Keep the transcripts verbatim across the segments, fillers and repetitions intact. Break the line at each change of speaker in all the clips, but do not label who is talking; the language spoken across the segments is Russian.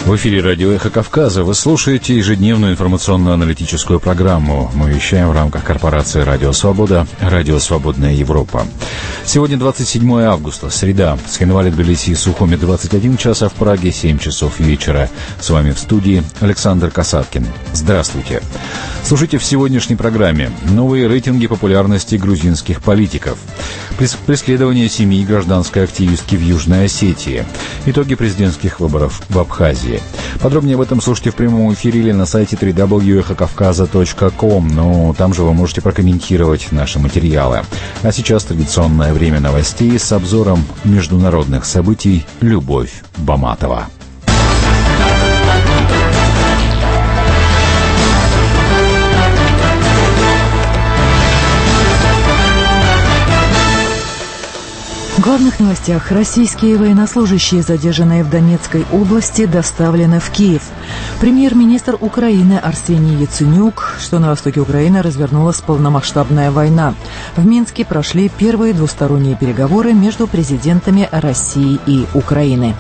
В эфире радио «Эхо Кавказа». Вы слушаете ежедневную информационно-аналитическую программу. Мы вещаем в рамках корпорации «Радио Свобода», «Радио Свободная Европа». Сегодня двадцать седьмое августа, среда. С Хинвали, Тбилиси и Сухуми двадцать один час, а в Праге семь часов вечера. С вами в студии Александр Касаткин. Здравствуйте. Слушайте в сегодняшней программе. Новые рейтинги популярности грузинских политиков. Преследование семьи гражданской активистки в Южной Осетии. Итоги президентских выборов в Абхазии. Подробнее об этом слушайте в прямом эфире или на сайте дабл ю дабл ю дабл ю точка эхо кавказа точка ком. Но там же вы можете прокомментировать наши материалы. А сейчас традиционное время новостей с обзором международных событий. Любовь Баматова.
В главных новостях. Российские военнослужащие, задержанные в Донецкой области, доставлены в Киев. Премьер-министр Украины Арсений Яценюк, что на востоке Украины развернулась полномасштабная война. В Минске прошли первые двусторонние переговоры между президентами России и Украины.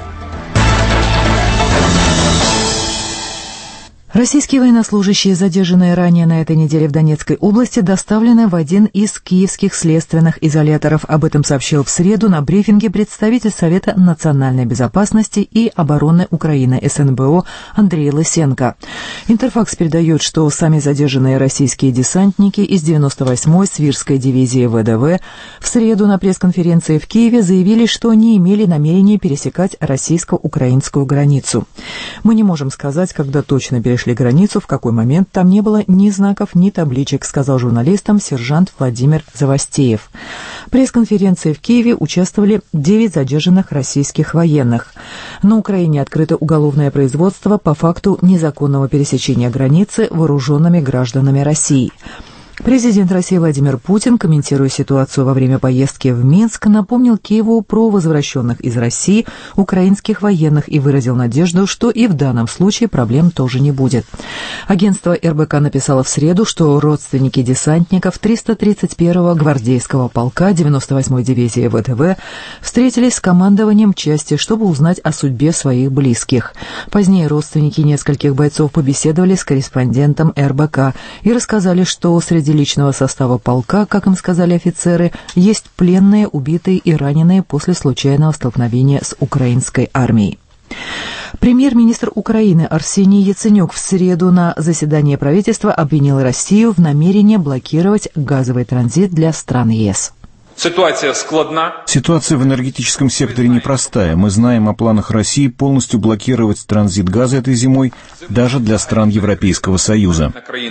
Российские военнослужащие, задержанные ранее на этой неделе в Донецкой области, доставлены в один из киевских следственных изоляторов. Об этом сообщил в среду на брифинге представитель Совета национальной безопасности и обороны Украины эс эн бэ о Андрей Лысенко. Интерфакс передает, что сами задержанные российские десантники из девяносто восьмой Свирской дивизии вэ дэ вэ в среду на пресс-конференции в Киеве заявили, что не имели намерения пересекать российско-украинскую границу. Мы не можем сказать, когда точно перешли границу, в какой момент там не было ни знаков, ни табличек, сказал журналистам сержант Владимир Завостеев. В пресс-конференции в Киеве участвовали девять задержанных российских военных. На Украине открыто уголовное производство по факту незаконного пересечения границы вооруженными гражданами России. Президент России Владимир Путин, комментируя ситуацию во время поездки в Минск, напомнил Киеву про возвращенных из России украинских военных и выразил надежду, что и в данном случае проблем тоже не будет. Агентство эр бэ ка написало в среду, что родственники десантников триста тридцать первого гвардейского полка девяносто восьмой дивизии вэ дэ вэ встретились с командованием части, чтобы узнать о судьбе своих близких. Позднее родственники нескольких бойцов побеседовали с корреспондентом эр бэ ка и рассказали, что среди Среди личного состава полка, как им сказали офицеры, есть пленные, убитые и раненые после случайного столкновения с украинской армией. Премьер-министр Украины Арсений Яценюк в среду на заседании правительства обвинил Россию в намерении блокировать газовый транзит для стран е эс.
Ситуация складна.
Ситуация в энергетическом секторе непростая. Мы знаем о планах России полностью блокировать транзит газа этой зимой даже для стран Европейского Союза.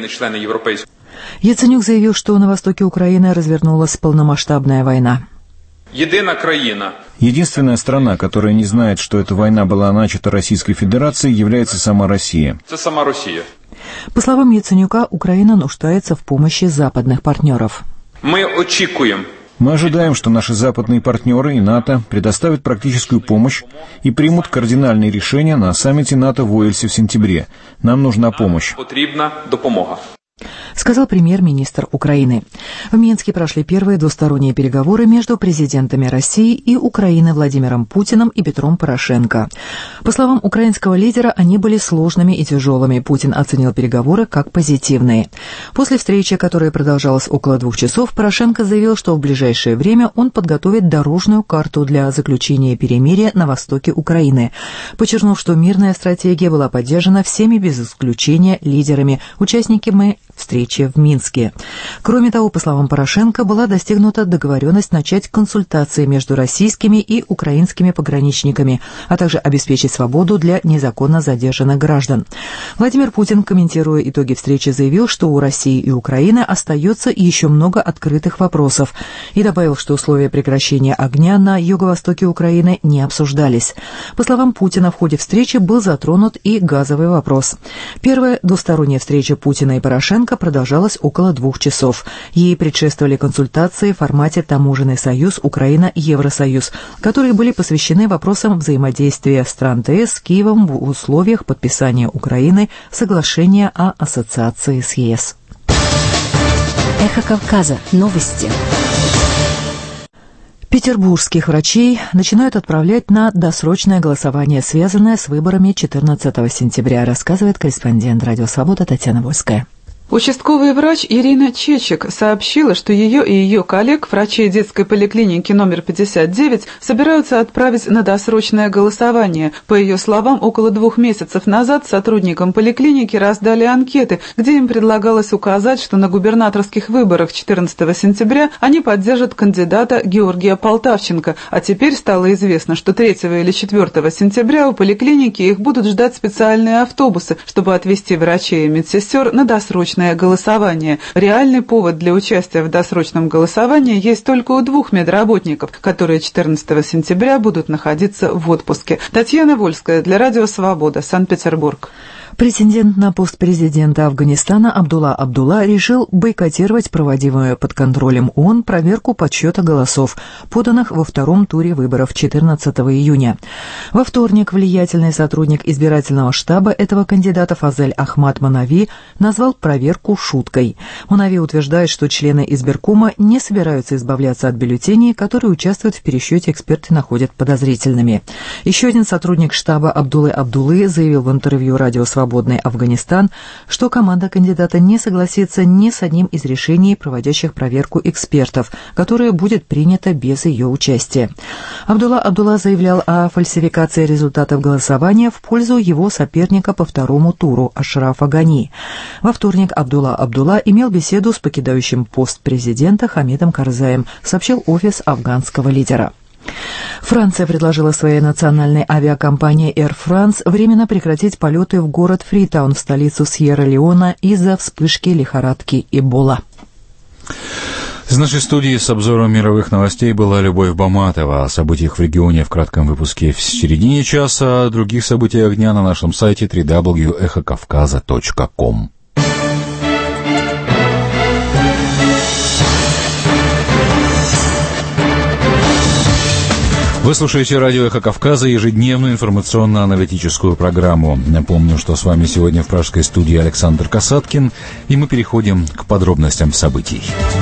Яценюк заявил, что на востоке Украины развернулась полномасштабная война.
Единственная страна, которая не знает, что эта война была начата Российской Федерацией, является сама Россия.
По словам Яценюка, Украина нуждается в помощи западных партнеров.
Мы очікуємо.
Мы ожидаем, что наши западные партнеры и НАТО предоставят практическую помощь и примут кардинальные решения на саммите НАТО в Уэльсе в сентябре. Нам нужна помощь.
Сказал премьер-министр Украины. В Минске прошли первые двусторонние переговоры между президентами России и Украины Владимиром Путиным и Петром Порошенко. По словам украинского лидера, они были сложными и тяжелыми. Путин оценил переговоры как позитивные. После встречи, которая продолжалась около двух часов, Порошенко заявил, что в ближайшее время он подготовит дорожную карту для заключения перемирия на востоке Украины, подчеркнув, что мирная стратегия была поддержана всеми без исключения лидерами, участниками встречи в Минске. Кроме того, по словам Порошенко, была достигнута договоренность начать консультации между российскими и украинскими пограничниками, а также обеспечить свободу для незаконно задержанных граждан. Владимир Путин, комментируя итоги встречи, заявил, что у России и Украины остается еще много открытых вопросов, и добавил, что условия прекращения огня на юго-востоке Украины не обсуждались. По словам Путина, в ходе встречи был затронут и газовый вопрос. Первая двусторонняя встреча Путина и Порошенко продолжалась около двух часов. Ей предшествовали консультации в формате «Таможенный союз Украина-Евросоюз», которые были посвящены вопросам взаимодействия стран тэ эс с Киевом в условиях подписания Украины соглашения о ассоциации с е эс.
Эхо Кавказа. Новости.
Петербургских врачей начинают отправлять на досрочное голосование, связанное с выборами четырнадцатого сентября, рассказывает корреспондент «Радио Свобода» Татьяна Вольская.
Участковый врач Ирина Чечек сообщила, что ее и ее коллег, врачей детской поликлиники номер пятьдесят девять, собираются отправить на досрочное голосование. По ее словам, около двух месяцев назад сотрудникам поликлиники раздали анкеты, где им предлагалось указать, что на губернаторских выборах четырнадцатого сентября они поддержат кандидата Георгия Полтавченко, а теперь стало известно, что третьего или четвёртого сентября у поликлиники их будут ждать специальные автобусы, чтобы отвезти врачей и медсестер на досрочное голосование. Реальный повод для участия в досрочном голосовании есть только у двух медработников, которые четырнадцатого сентября будут находиться в отпуске. Татьяна Вольская для Радио Свобода, Санкт-Петербург.
Претендент на пост президента Афганистана Абдулла Абдулла решил бойкотировать проводимую под контролем ООН проверку подсчета голосов, поданных во втором туре выборов четырнадцатого июня. Во вторник влиятельный сотрудник избирательного штаба этого кандидата Фазель Ахмад Манави назвал проверку шуткой. Манави утверждает, что члены избиркома не собираются избавляться от бюллетеней, которые участвуют в пересчете, эксперты находят подозрительными. Еще один сотрудник штаба Абдуллы Абдуллы заявил в интервью «Радио Свобода» «Свободный Афганистан», что команда кандидата не согласится ни с одним из решений, проводящих проверку экспертов, которое будет принято без ее участия. Абдулла Абдулла заявлял о фальсификации результатов голосования в пользу его соперника по второму туру Ашрафа Гани. Во вторник Абдулла Абдулла имел беседу с покидающим пост президента Хамидом Карзаем, сообщил офис афганского лидера. Франция предложила своей национальной авиакомпании Air France временно прекратить полеты в город Фритаун, в столицу Сьерра-Леона, из-за вспышки лихорадки Эбола.
Из нашей студии с обзором мировых новостей была Любовь Баматова. О событиях в регионе в кратком выпуске в середине часа, о других событиях дня на нашем сайте дабл ю дабл ю дабл ю точка эхо кавказа точка ком. Вы слушаете радио «Эхо Кавказа», ежедневную информационно-аналитическую программу. Напомню, что с вами сегодня в пражской студии Александр Касаткин, и мы переходим к подробностям событий.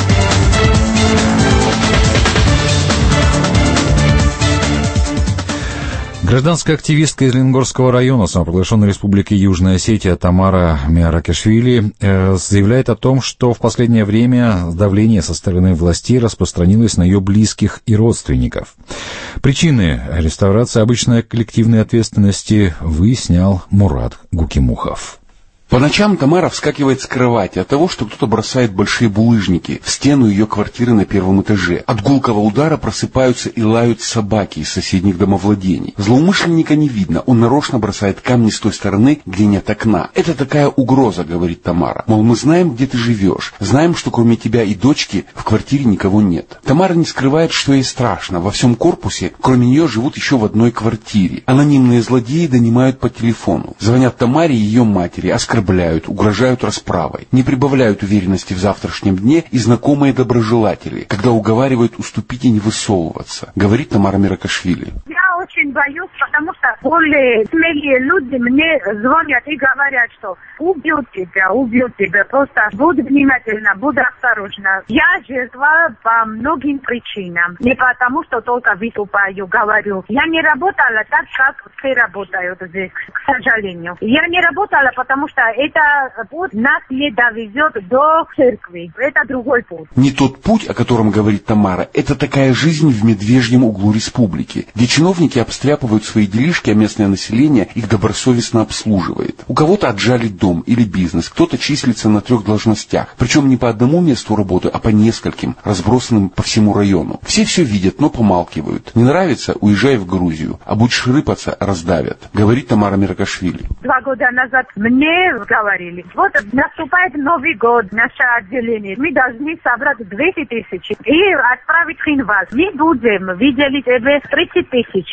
Гражданская активистка из Ленгорского района самопровозглашенной республики Южная Осетия Тамара Миаракешвили э, заявляет о том, что в последнее время давление со стороны властей распространилось на ее близких и родственников. Причины реставрации обычной коллективной ответственности выяснял Мурат Гукимухов.
По ночам Тамара вскакивает с кровати от того, что кто-то бросает большие булыжники в стену ее квартиры на первом этаже. От гулкого удара просыпаются и лают собаки из соседних домовладений. Злоумышленника не видно, он нарочно бросает камни с той стороны, где нет окна. Это такая угроза, говорит Тамара. Мол, мы знаем, где ты живешь, знаем, что кроме тебя и дочки в квартире никого нет. Тамара не скрывает, что ей страшно. Во всем корпусе, кроме нее, живут еще в одной квартире. Анонимные злодеи донимают по телефону. Звонят Тамаре и ее матери, оскорбляют, угрожают расправой. Не прибавляют уверенности в завтрашнем дне и знакомые доброжелатели, когда уговаривают уступить и не высовываться, говорит Тамара Миаракешвили.
Я очень боюсь, потому что более смелые люди мне звонят и говорят, что убьют тебя, убьют тебя, просто будь внимательна, будь осторожна. Я жертва по многим причинам, не потому, что только выступаю, говорю. Я не работала так, как все работают здесь, к сожалению. Я не работала, потому что это путь нас не довезет до церкви. Это другой путь.
Не тот путь, о котором говорит Тамара, это такая жизнь в медвежьем углу республики, где чиновники обстряпывают свои делишки, а местное население их добросовестно обслуживает. У кого-то отжали дом или бизнес, кто-то числится на трех должностях, причем не по одному месту работы, а по нескольким, разбросанным по всему району. Все все видят, но помалкивают. Не нравится — уезжай в Грузию, а будешь рыпаться — раздавят, говорит Тамара Миаракешвили.
Два года назад мне говорили, вот наступает Новый год, наше отделение, мы должны собрать двести тысяч и отправить в Хинваз. Мы будем видели тебе тридцать тысяч.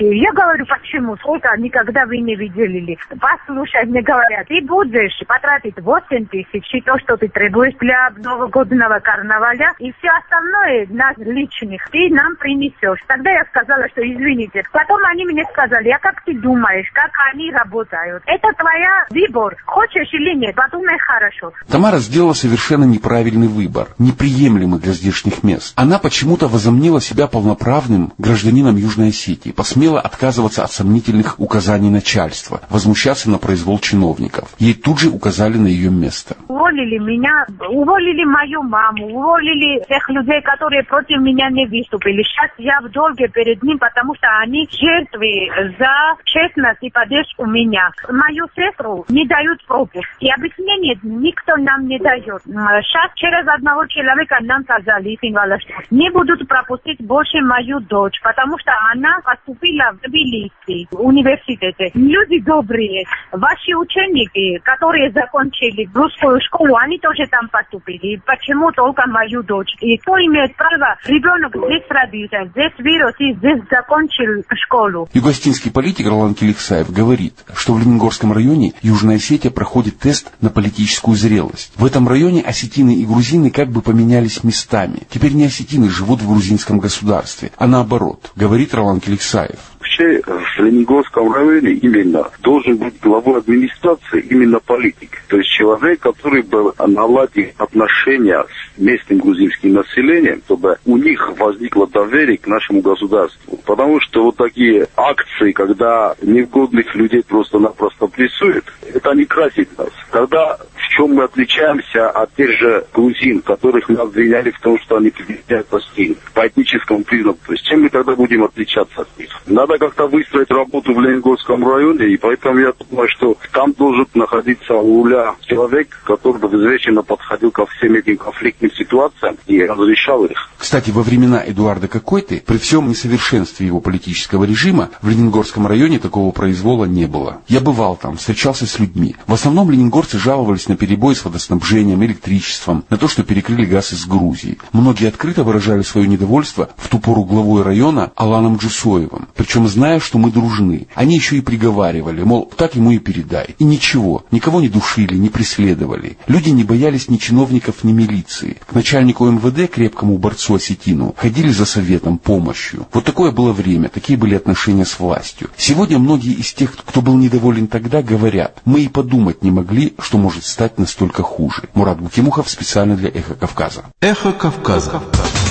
Я говорю, почему? Сколько никогда вы не видели? Послушай, мне говорят, ты будешь потратить восемь тысяч, и то, что ты требуешь для новогоднего карнаваля, и все остальное на личных ты нам принесешь. Тогда я сказала, что извините. Потом они мне сказали, а как ты думаешь, как они работают? Это твоя выбор. Хочешь или нет? Подумай хорошо.
Тамара сделала совершенно неправильный выбор, неприемлемый для здешних мест. Она почему-то возомнила себя полноправным гражданином Южной Осетии, посмела отказываться от сомнительных указаний начальства, возмущаться на произвол чиновников. Ей тут же указали на ее место.
Уволили меня, уволили мою маму, уволили тех людей, которые против меня не выступили. Сейчас я в долге перед ним, потому что они жертвы за честность и поддержку меня. Мою сестру не дают пропуск. И объяснение никто нам не дает. Сейчас через одного человека нам сказали, что не будут пропустить больше мою дочь, потому что она поступила в Тбилиси, в университете. Люди добрые, ваши ученики, которые закончили русскую школу, они тоже там поступили. Почему только мою дочь? И кто имеет право? Ребенок здесь родился, здесь вырос и здесь закончил школу.
Югостинский политик Ролан Келиксаев говорит, что в Лениногорском районе Южная Осетия проходит тест на политическую зрелость. В этом районе осетины и грузины как бы поменялись местами. Теперь не осетины живут в грузинском государстве, а наоборот, говорит Ролан Келиксаев.
Вообще в Лениногорском районе именно должен быть главой администрации именно политик. То есть человек, который бы наладил отношения с местным грузинским населением, чтобы у них возникло доверие к нашему государству. Потому что вот такие акции, когда негодных людей просто-напросто прессуют, это не красит нас. Тогда в чем мы отличаемся от тех же грузин, которых мы обвиняли в том, что они присоединяют Палестину по этническому признаку. То есть чем мы тогда будем отличаться от них? Надо как-то выстроить работу в Лениногорском районе, и поэтому я думаю, что там должен находиться у руля человек, который бы взвешенно подходил ко всем этим конфликтным ситуациям и разрешал их.
Кстати, во времена Эдуарда Какойты, при всем несовершенстве его политического режима, в Лениногорском районе такого произвола не было. Я бывал там, встречался с людьми. В основном лениногорцы жаловались на перебои с водоснабжением, электричеством, на то, что перекрыли газ из Грузии. Многие открыто выражали свое недовольство в ту пору главой района Аланом Джусоевым, причем зная, что мы дружны. Они еще и приговаривали, мол, так ему и передай. И ничего, никого не душили, не преследовали. Люди не боялись ни чиновников, ни милиции. К начальнику эм вэ дэ, крепкому борцу осетину, ходили за советом, помощью. Вот такое было время, такие были отношения с властью. Сегодня многие из тех, кто был недоволен тогда, говорят, мы и подумать не могли, что может стать настолько хуже. Мурат Букимухов специально для «Эхо Кавказа».
«Эхо Кавказа».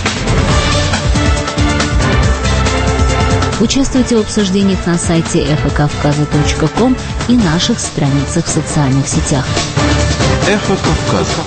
Участвуйте в обсуждениях на сайте эхо кавказа точка ком и наших страницах в социальных сетях.
«Эхо Кавказа».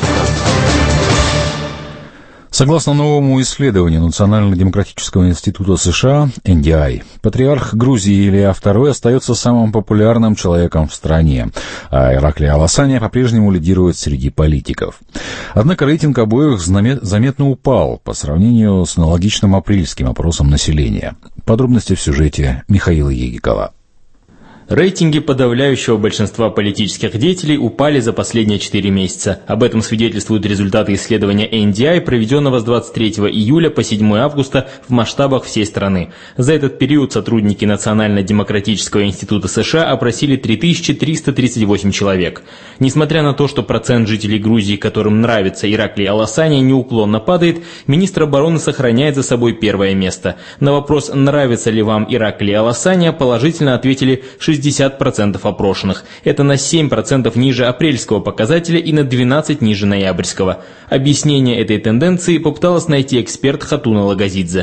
Согласно новому исследованию Национально-демократического института США эн ди ай, патриарх Грузии Илья второй остается самым популярным человеком в стране, а Ираклий Аласаня по-прежнему лидирует среди политиков. Однако рейтинг обоих заметно упал по сравнению с аналогичным апрельским опросом населения. Подробности в сюжете Михаила Егикова.
Рейтинги подавляющего большинства политических деятелей упали за последние четыре месяца. Об этом свидетельствуют результаты исследования эн ди ай, проведенного с двадцать третьего июля по седьмое августа в масштабах всей страны. За этот период сотрудники Национально-демократического института США опросили три тысячи триста тридцать восемь человек. Несмотря на то, что процент жителей Грузии, которым нравится Ираклий Аласаня, неуклонно падает, министр обороны сохраняет за собой первое место. На вопрос, нравится ли вам Ираклий Аласаня, положительно ответили шестьдесят процентов опрошенных. Это на семь процентов ниже апрельского показателя и на двенадцать процентов ниже ноябрьского. Объяснение этой тенденции попыталась найти эксперт Хатуна Лагазидзе.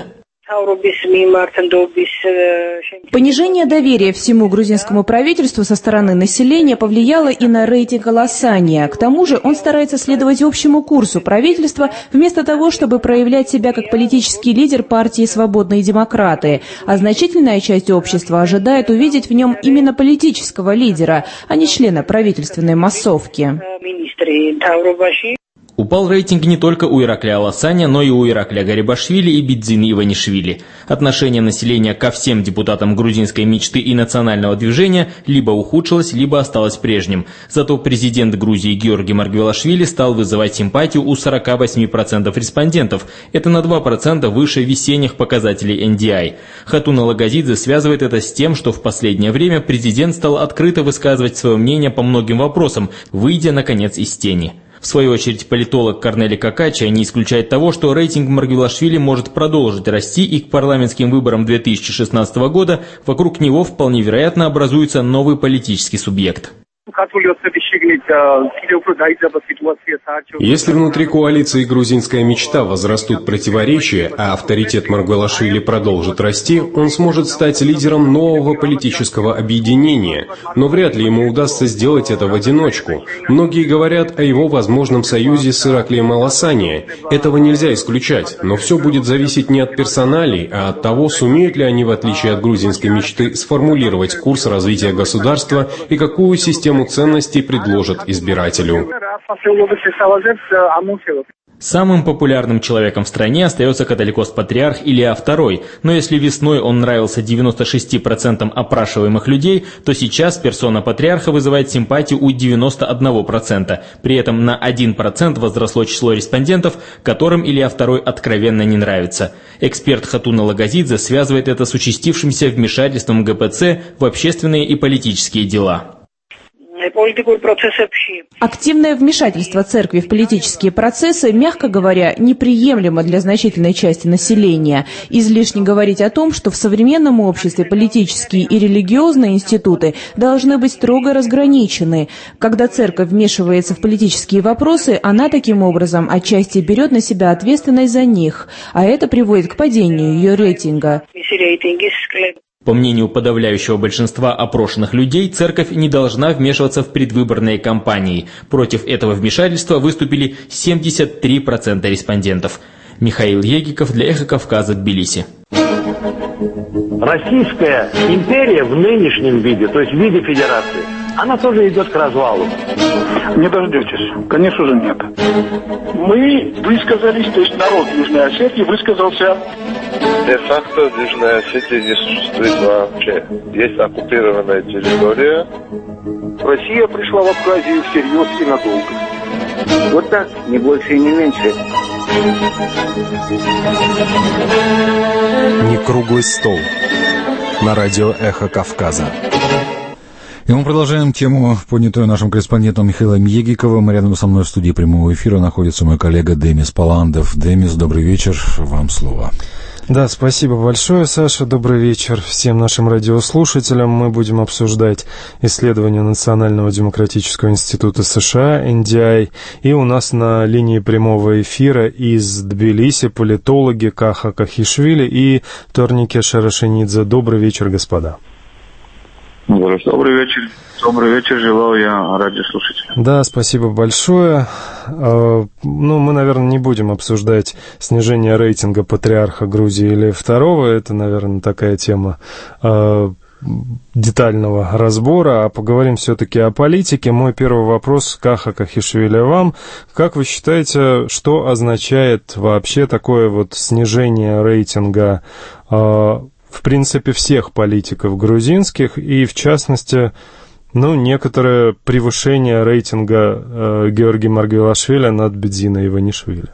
Понижение доверия всему грузинскому правительству со стороны населения повлияло и на рейтинг Аласания. К тому же он старается следовать общему курсу правительства, вместо того, чтобы проявлять себя как политический лидер партии «Свободные демократы». А значительная часть общества ожидает увидеть в нем именно политического лидера, а не члена правительственной массовки.
Упал рейтинг не только у Иракля Аласаня, но и у Иракля Гарибашвили и Бидзины Иванишвили. Отношение населения ко всем депутатам грузинской мечты и национального движения либо ухудшилось, либо осталось прежним. Зато президент Грузии Георгий Маргвелашвили стал вызывать симпатию у сорока восьми процентов респондентов. Это на два процента выше весенних показателей эн ди ай. Хатуна Лагазидзе связывает это с тем, что в последнее время президент стал открыто высказывать свое мнение по многим вопросам, выйдя, наконец, из тени. В свою очередь, политолог Корнели Какача не исключает того, что рейтинг Маргвелашвили может продолжить расти, и к парламентским выборам две тысячи шестнадцатого года вокруг него вполне вероятно образуется новый политический субъект.
Если внутри коалиции «Грузинская мечта» возрастут противоречия, а авторитет Маргвелашвили продолжит расти, он сможет стать лидером нового политического объединения. Но вряд ли ему удастся сделать это в одиночку. Многие говорят о его возможном союзе с Ираклием Аласания. Этого нельзя исключать, но все будет зависеть не от персоналей, а от того, сумеют ли они, в отличие от грузинской мечты, сформулировать курс развития государства и какую систему ценностей предложат избирателю.
Самым популярным человеком в стране остается католикос-патриарх Илья второй, но если весной он нравился девяноста шести процентам опрашиваемых людей, то сейчас персона патриарха вызывает симпатию у девяноста одного процента. При этом на один процент возросло число респондентов, которым Илья второй откровенно не нравится. Эксперт Хатуна Лагазидзе связывает это с участившимся вмешательством гэ пэ цэ в общественные и политические дела.
Активное вмешательство церкви в политические процессы, мягко говоря, неприемлемо для значительной части населения. Излишне говорить о том, что в современном обществе политические и религиозные институты должны быть строго разграничены. Когда церковь вмешивается в политические вопросы, она таким образом отчасти берет на себя ответственность за них, а это приводит к падению ее рейтинга.
По мнению подавляющего большинства опрошенных людей, церковь не должна вмешиваться в предвыборные кампании. Против этого вмешательства выступили семьдесят три процента респондентов. Михаил Егиков для «Эхо Кавказа», Тбилиси.
Российская империя в нынешнем виде, то есть в виде федерации, она тоже идет к развалу.
Не дождетесь. Конечно же нет. Мы высказались, то есть народ Южной Осетии высказался.
Де-факто Южная Осетия не существует вообще. Есть оккупированная территория.
Россия пришла в Абхазию всерьез и надолго.
Вот так, не больше и не меньше.
Не круглый стол. На радио «Эхо Кавказа».
И мы продолжаем тему, поднятую нашим корреспондентом Михаилом Егиковым. Рядом со мной в студии прямого эфира находится мой коллега Демис Паландов. Демис, добрый вечер, вам слово.
Да, спасибо большое, Саша. Добрый вечер всем нашим радиослушателям. Мы будем обсуждать исследования Национального демократического института США, эн ди ай. И у нас на линии прямого эфира из Тбилиси политологи Каха Кахишвили и Торнике Шарашенидзе. Добрый вечер, господа.
Добрый вечер. Добрый вечер, желаю я радиослушателям.
Да, спасибо большое. Ну, мы, наверное, не будем обсуждать снижение рейтинга патриарха Грузии Ильи второго. Это, наверное, такая тема детального разбора, а поговорим все-таки о политике. Мой первый вопрос, Каха Кахишвили, вам. Как вы считаете, что означает вообще такое вот снижение рейтинга в принципе всех политиков грузинских и, в частности, ну, некоторое превышение рейтинга э, Георгия Маргвелашвили над Бидзиной Иванишвили?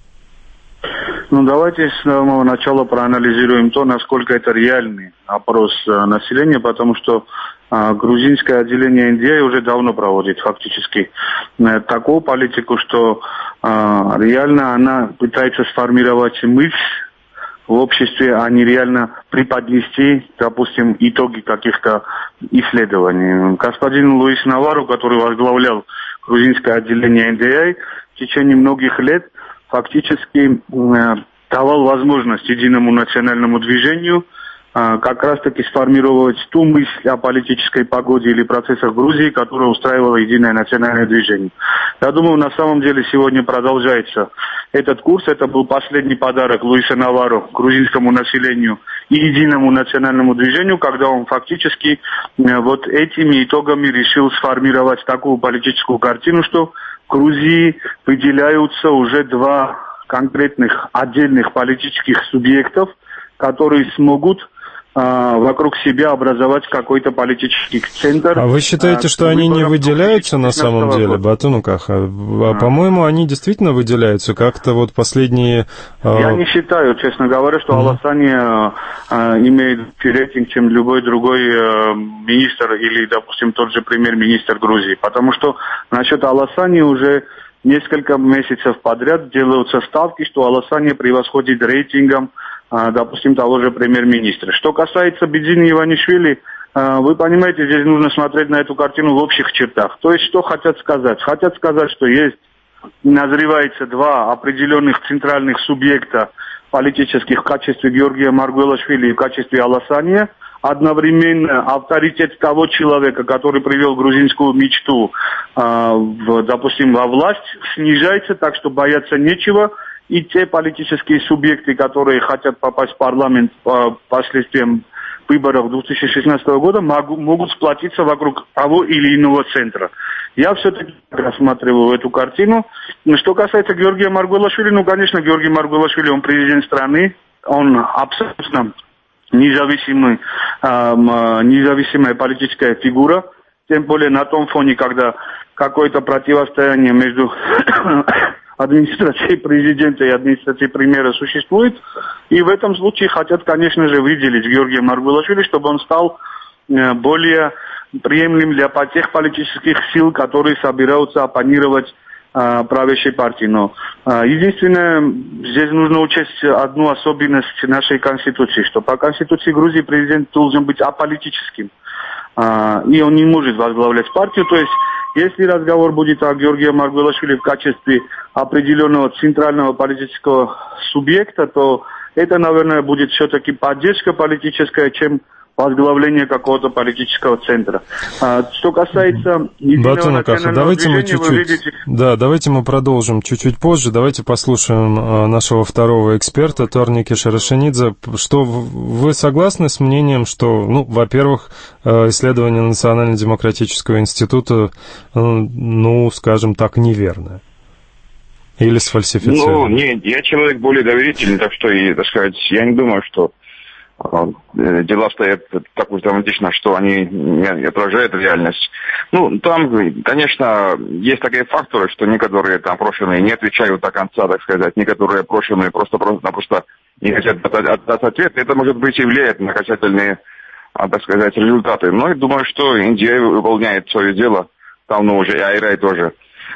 Ну, давайте с самого начала проанализируем то, насколько это реальный опрос э, населения, потому что э, грузинское отделение эн ди ай уже давно проводит фактически э, такую политику, что э, реально она пытается сформировать мысль в обществе, а не реально преподнести, допустим, итоги каких-то исследований. Господин Луис Наварро, который возглавлял грузинское отделение эн ди ай, в течение многих лет фактически э, давал возможность единому национальному движению э, как раз-таки сформировать ту мысль о политической погоде или процессах Грузии, которая устраивала единое национальное движение. Я думаю, на самом деле сегодня продолжается этот курс. Это был последний подарок Луиса Наварро грузинскому населению и единому национальному движению, когда он фактически э, вот этими итогами решил сформировать такую политическую картину, что в Грузии выделяются уже два конкретных отдельных политических субъектов, которые смогут вокруг себя образовать какой-то политический центр.
А вы считаете, что они не выделяются на самом деле, Батуну Каха? А, по-моему, они действительно выделяются. Как-то вот последние...
Я не считаю, честно говоря, что mm-hmm. Аласани а, имеет рейтинг, чем любой другой а, министр или, допустим, тот же премьер-министр Грузии. Потому что насчет Аласани уже несколько месяцев подряд делаются ставки, что Аласани превосходит рейтингом, допустим, того же премьер-министра. Что касается Бедзини Иванишвили, вы понимаете, здесь нужно смотреть на эту картину в общих чертах. То есть, что хотят сказать? Хотят сказать, что есть, назревается два определенных центральных субъекта политических в качестве Георгия Маргвелашвили и в качестве Аласания. Одновременно авторитет того человека, который привел грузинскую мечту, в, допустим, во власть, снижается, так что бояться нечего. И те политические субъекты, которые хотят попасть в парламент по последствиям выборов две тысячи шестнадцатого года, могу, могут сплотиться вокруг того или иного центра. Я все-таки рассматриваю эту картину. Что касается Георгия Маргвелашвили, ну, конечно, Георгий Маргвелашвили, он президент страны, он абсолютно независимый, э, независимая политическая фигура, тем более на том фоне, когда какое-то противостояние между администрации президента и администрации премьера существует. И в этом случае хотят, конечно же, выделить Георгия Маргвелашвили, чтобы он стал более приемлем для тех политических сил, которые собираются оппонировать э, правящей партии. Но э, единственное, здесь нужно учесть одну особенность нашей Конституции, что по Конституции Грузии президент должен быть аполитическим. Э, и он не может возглавлять партию. То есть, если разговор будет о Георгии Маргвелашвили в качестве определенного центрального политического субъекта, то это, наверное, будет все-таки поддержка политическая, чем возглавление какого-то политического центра. А, что касается...
Батуну Каха, давайте мы чуть-чуть... Видите... Да, давайте мы продолжим чуть-чуть позже. Давайте послушаем а, нашего второго эксперта, Торники Шарашенидзе. Что вы согласны с мнением, что, ну, во-первых, исследование Национально-демократического института, ну, скажем так, неверное? Или сфальсифицировано?
Ну, нет, я человек более доверительный, так что, и, так сказать, я не думаю, что дела стоят так уж драматично, что они не отражают реальность. Ну, там, конечно, есть такие факторы, что некоторые там опрошенные не отвечают до конца, так сказать, некоторые опрошенные просто-просто не хотят отдать ответ. Это, может быть, и влияет на окончательные, так сказать, результаты. Но я думаю, что Индия выполняет свое дело давно уже, и Айрай тоже.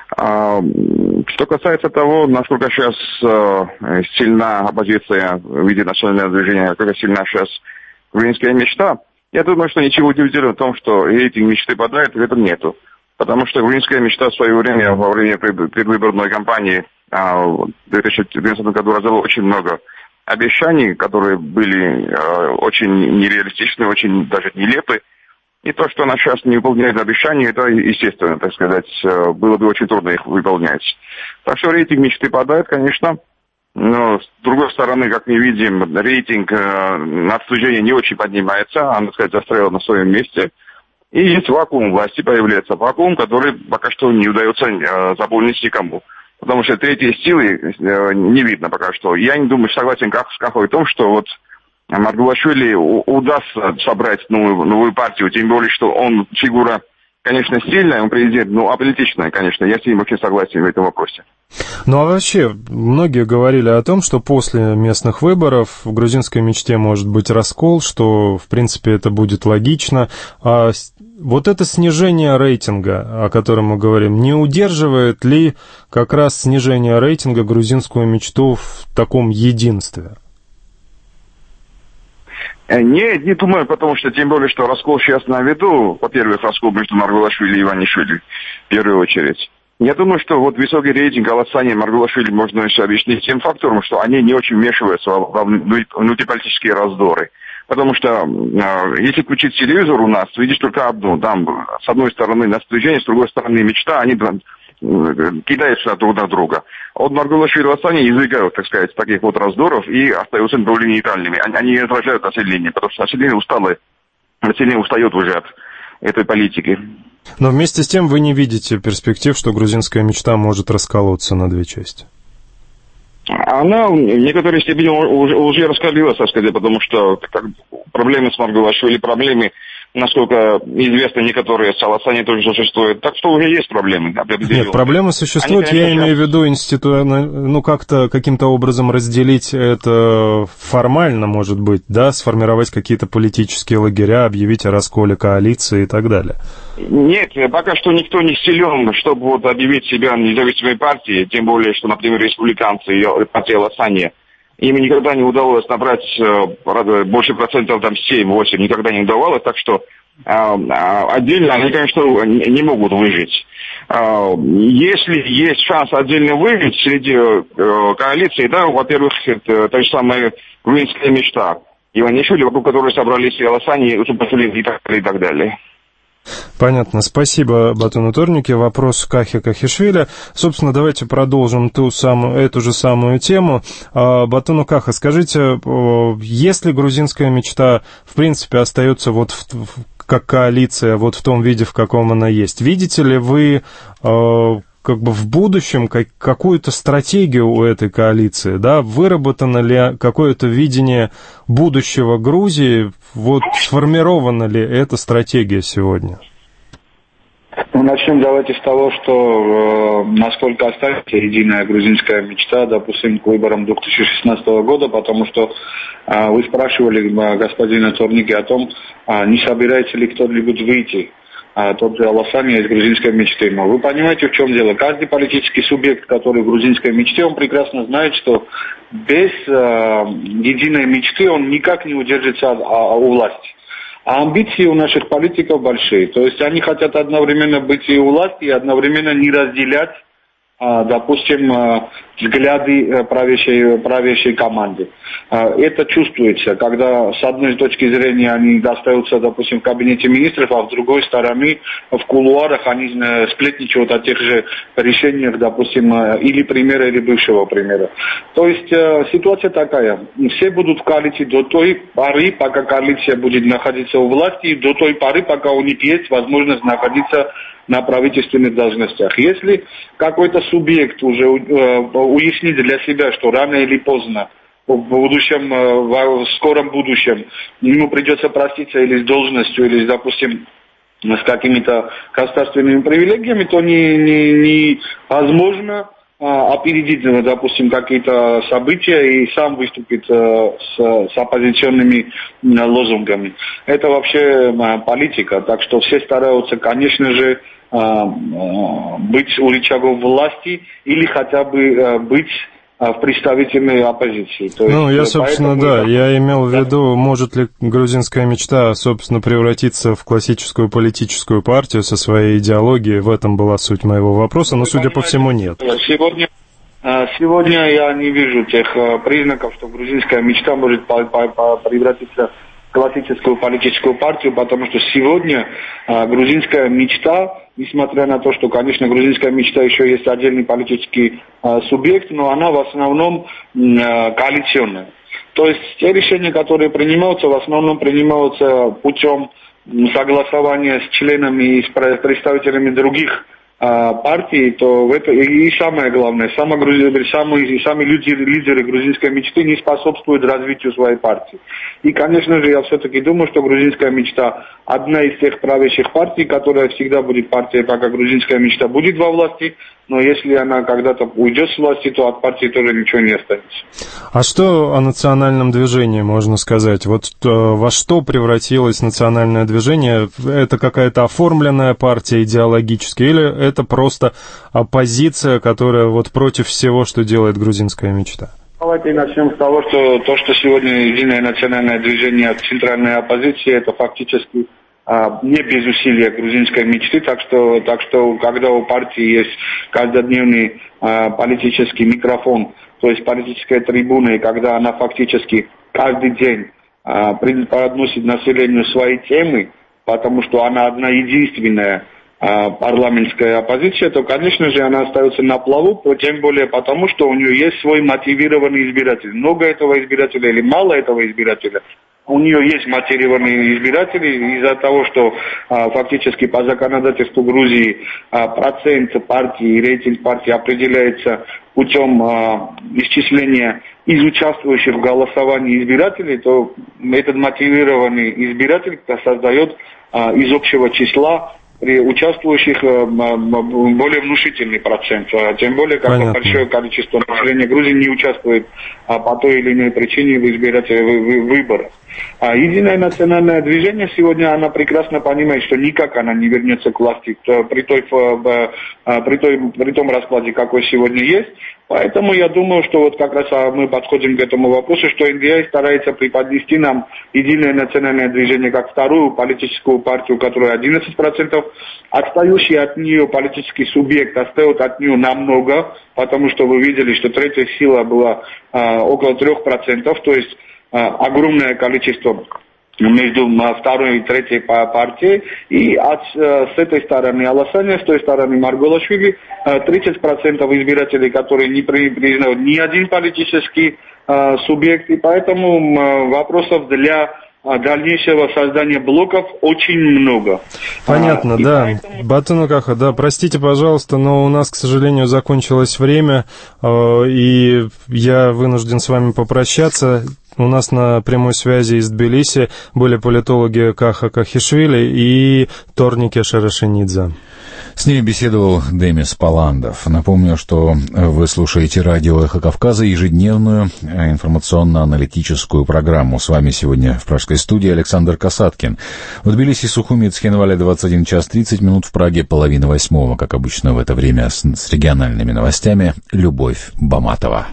Что касается того, насколько сейчас э, сильна оппозиция в виде национального движения, насколько сильна сейчас грузинская мечта, я думаю, что ничего удивительного в том, что рейтинг мечты падает, в этом нету. Потому что грузинская мечта в свое время, во время предвыборной кампании э, в две тысячи двенадцатом году раздала очень много обещаний, которые были э, очень нереалистичны, очень даже нелепы. И то, что она сейчас не выполняет обещания, это естественно, так сказать, было бы очень трудно их выполнять. Так что рейтинг мечты падает, конечно. Но, с другой стороны, как мы видим, рейтинг э, на отслежение не очень поднимается, он, так сказать, застрял на своем месте. И есть вакуум власти, появляется вакуум, который пока что не удается э, заполнить никому. Потому что третьей силы э, не видно пока что. Я не думаю, согласен как с Кахой в том, что вот Маргвелашвили удастся собрать новую, новую партию, тем более, что он фигура, конечно, сильная, он президент, но аполитичная, конечно. Я с ним очень согласен в этом вопросе.
Ну а вообще, многие говорили о том, что после местных выборов в грузинской мечте может быть раскол, что, в принципе, это будет логично. А вот это снижение рейтинга, о котором мы говорим, не удерживает ли как раз снижение рейтинга грузинскую мечту в таком единстве?
Не, не думаю, потому что, тем более, что раскол сейчас на виду, во-первых, раскол между Маргвелашвили и Иванишвили, в первую очередь. Я думаю, что вот высокий рейтинг Аласани и Маргвелашвили можно еще объяснить тем фактором, что они не очень вмешиваются во внутриполитические раздоры. Потому что, э, если включить телевизор у нас, видишь только одно. Там, с одной стороны, настроение, с другой стороны, мечта, они кидаются друг на друга. А вот Маргвелашвили и Аласани избегают, так сказать, таких вот раздоров и остаются более нейтральными. Они, они не отражают население, потому что население устало, население устает уже от этой политики.
Но вместе с тем вы не видите перспектив, что грузинская мечта может расколоться на две части?
Она в некоторой степени уже, уже раскалилась, так сказать, потому что как, проблемы с Маргулашвили, проблемы, насколько известно, некоторые с Аласани тоже существуют. Так что уже есть проблемы.
Нет, проблемы существуют, Они, конечно, я имею в виду институ... ну, как-то, каким-то образом разделить это формально, может быть, да, сформировать какие-то политические лагеря, объявить о расколе коалиции и так далее.
Нет, пока что никто не силен, чтобы вот объявить себя независимой партией, тем более, что, например, республиканцы и партия Аласани, им никогда не удалось набрать э, больше процентов, там, семь-восемь, никогда не удавалось, так что э, отдельно они, конечно, не могут выжить. Э, если есть шанс отдельно выжить среди э, коалиции, да, во-первых, это та же самая грузинская мечта, Иванишвили, вокруг которой собрались и Аласани, и Супасулин, и так далее, и так далее.
Понятно. Спасибо, Батону Торнике. Вопрос Кахи Кахишвили. Собственно, давайте продолжим ту самую, эту же самую тему. Батону Каха, скажите, если грузинская мечта, в принципе, остается вот в, как коалиция, вот в том виде, в каком она есть, видите ли вы как бы в будущем как, какую-то стратегию у этой коалиции, да, выработано ли какое-то видение будущего Грузии, вот сформирована ли эта стратегия сегодня?
Ну, начнем давайте с того, что э, насколько останется единая грузинская мечта, допустим, к выборам две тысячи шестнадцатого года, потому что э, вы спрашивали э, господина Торники о том, э, не собирается ли кто-нибудь выйти. А, тот же Аласани из грузинской мечты. Но вы понимаете, в чем дело? Каждый политический субъект, который в грузинской мечте, он прекрасно знает, что без э, единой мечты он никак не удержится от, а, у власти. А амбиции у наших политиков большие. То есть они хотят одновременно быть и у власти, и одновременно не разделять, э, допустим, э, взгляды правящей, правящей команды. Это чувствуется, когда с одной точки зрения они остаются, допустим, в кабинете министров, а с другой стороны в кулуарах они сплетничают о тех же решениях, допустим, или примера, или бывшего примера. То есть ситуация такая. Все будут в коалиции до той поры, пока коалиция будет находиться у власти, и до той поры, пока у них есть возможность находиться на правительственных должностях. Если какой-то субъект уже э, уяснит для себя, что рано или поздно, в будущем, э, в скором будущем, ему придется проститься или с должностью, или, допустим, с какими-то государственными привилегиями, то невозможно не, не опередить, допустим, какие-то события и сам выступить э, с, с оппозиционными э, лозунгами. Это вообще э, политика, так что все стараются, конечно же, быть у рычагов власти или хотя бы быть в представительной оппозиции. То
ну, есть, я, собственно, да,
это...
я имел в виду, может ли грузинская мечта, собственно, превратиться в классическую политическую партию со своей идеологией, в этом была суть моего вопроса, но, судя по всему, нет.
Сегодня, сегодня я не вижу тех признаков, что грузинская мечта может превратиться в классическую политическую партию, потому что сегодня грузинская мечта, несмотря на то, что, конечно, грузинская мечта еще есть отдельный политический э, субъект, но она в основном э, коалиционная. То есть те решения, которые принимаются, в основном принимаются путем согласования с членами и с представителями других э, партий, то в это, и самое главное, сами, сами, сами люди, лидеры грузинской мечты не способствуют развитию своей партии. И, конечно же, я все-таки думаю, что грузинская мечта одна из тех правящих партий, которая всегда будет партией, пока грузинская мечта будет во власти, но если она когда-то уйдет с власти, то от партии тоже ничего не останется.
А что о национальном движении можно сказать? Вот э, во что превратилось национальное движение? Это какая-то оформленная партия идеологически, или это просто оппозиция, которая вот против всего, что делает грузинская мечта?
Давайте начнем с того, что то, что сегодня единое национальное движение от центральной оппозиции, это фактически а, не без усилия грузинской мечты, так что, так что когда у партии есть каждодневный а, политический микрофон, то есть политическая трибуна, и когда она фактически каждый день а, преподносит населению свои темы, потому что она одна единственная парламентская оппозиция, то, конечно же, она остается на плаву, тем более потому, что у нее есть свой мотивированный избиратель. Много этого избирателя или мало этого избирателя, у нее есть мотивированные избиратели из-за того, что а, фактически по законодательству Грузии а, процент партии, рейтинг партии определяется путем а, исчисления из участвующих в голосовании избирателей, то этот мотивированный избиратель создает а, из общего числа при участвующих более внушительный процент. Тем более, как большое количество населения Грузии не участвует а, по той или иной причине в избирательных выборах. А единое национальное движение сегодня, она прекрасно понимает, что никак она не вернется к власти при, той, при, той, при том раскладе, какой сегодня есть. Поэтому я думаю, что вот как раз мы подходим к этому вопросу, что эн ди эй старается преподнести нам единое национальное движение как вторую политическую партию, которая одиннадцать процентов, отстающий от нее политический субъект отстает от нее намного, потому что вы видели, что третья сила была а, около трех процентов, то есть а, огромное количество между второй и третьей партией, и от, с этой стороны Аласания, с той стороны Марголашвили, тридцать процентов избирателей, которые не признают ни один политический субъект, и поэтому вопросов для дальнейшего создания блоков очень много.
Понятно,
а,
да.
Поэтому...
Батыну Каха, да, простите, пожалуйста, но у нас, к сожалению, закончилось время, и я вынужден с вами попрощаться. У нас на прямой связи из Тбилиси были политологи Каха Кахишвили и Торнике Шарашенидзе.
С ними беседовал Демис Паландов. Напомню, что вы слушаете радио «Эхо Кавказа», ежедневную информационно-аналитическую программу. С вами сегодня в пражской студии Александр Касаткин. В Тбилиси, Сухуми, Цхинвале двадцать один час тридцать минут, в Праге половина восьмого, как обычно в это время, с, с региональными новостями Любовь Баматова.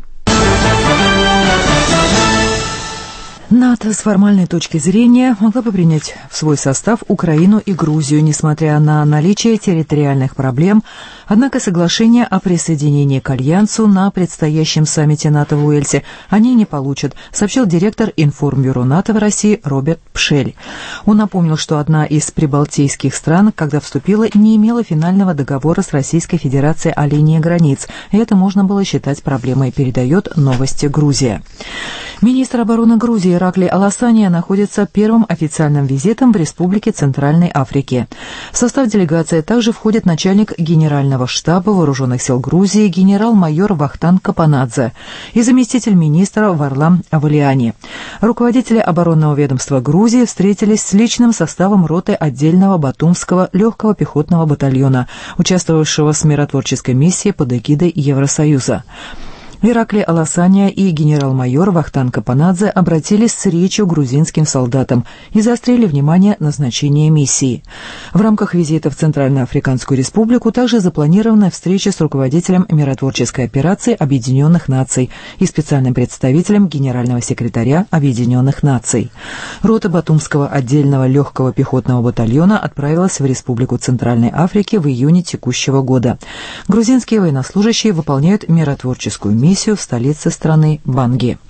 НАТО с формальной точки зрения могла бы принять в свой состав Украину и Грузию, несмотря на наличие территориальных проблем, однако соглашение о присоединении к Альянсу на предстоящем саммите НАТО в Уэльсе они не получат, сообщил директор Информбюро НАТО в России Роберт Пшель. Он напомнил, что одна из прибалтийских стран, когда вступила, не имела финального договора с Российской Федерацией о линии границ, и это можно было считать проблемой, передает новости Грузия. Министр обороны Грузии Иракли Аласания находится первым официальным визитом в Республике Центральной Африки. В состав делегации также входит начальник Генерального штаба Вооруженных сил Грузии генерал-майор Вахтанг Капанадзе и заместитель министра Варлам Авалиани. Руководители оборонного ведомства Грузии встретились с личным составом роты отдельного Батумского легкого пехотного батальона, участвовавшего в миротворческой миссии под эгидой Евросоюза. Иракли Аласания и генерал-майор Вахтанг Капанадзе обратились с речью к грузинским солдатам и заострили внимание на значении миссии. В рамках визита в Центральноафриканскую республику также запланирована встреча с руководителем миротворческой операции Объединенных Наций и специальным представителем генерального секретаря Объединенных Наций. Рота Батумского отдельного легкого пехотного батальона отправилась в Республику Центральной Африки в июне текущего года. Грузинские военнослужащие выполняют миротворческую миссию миссию в столице страны Банги.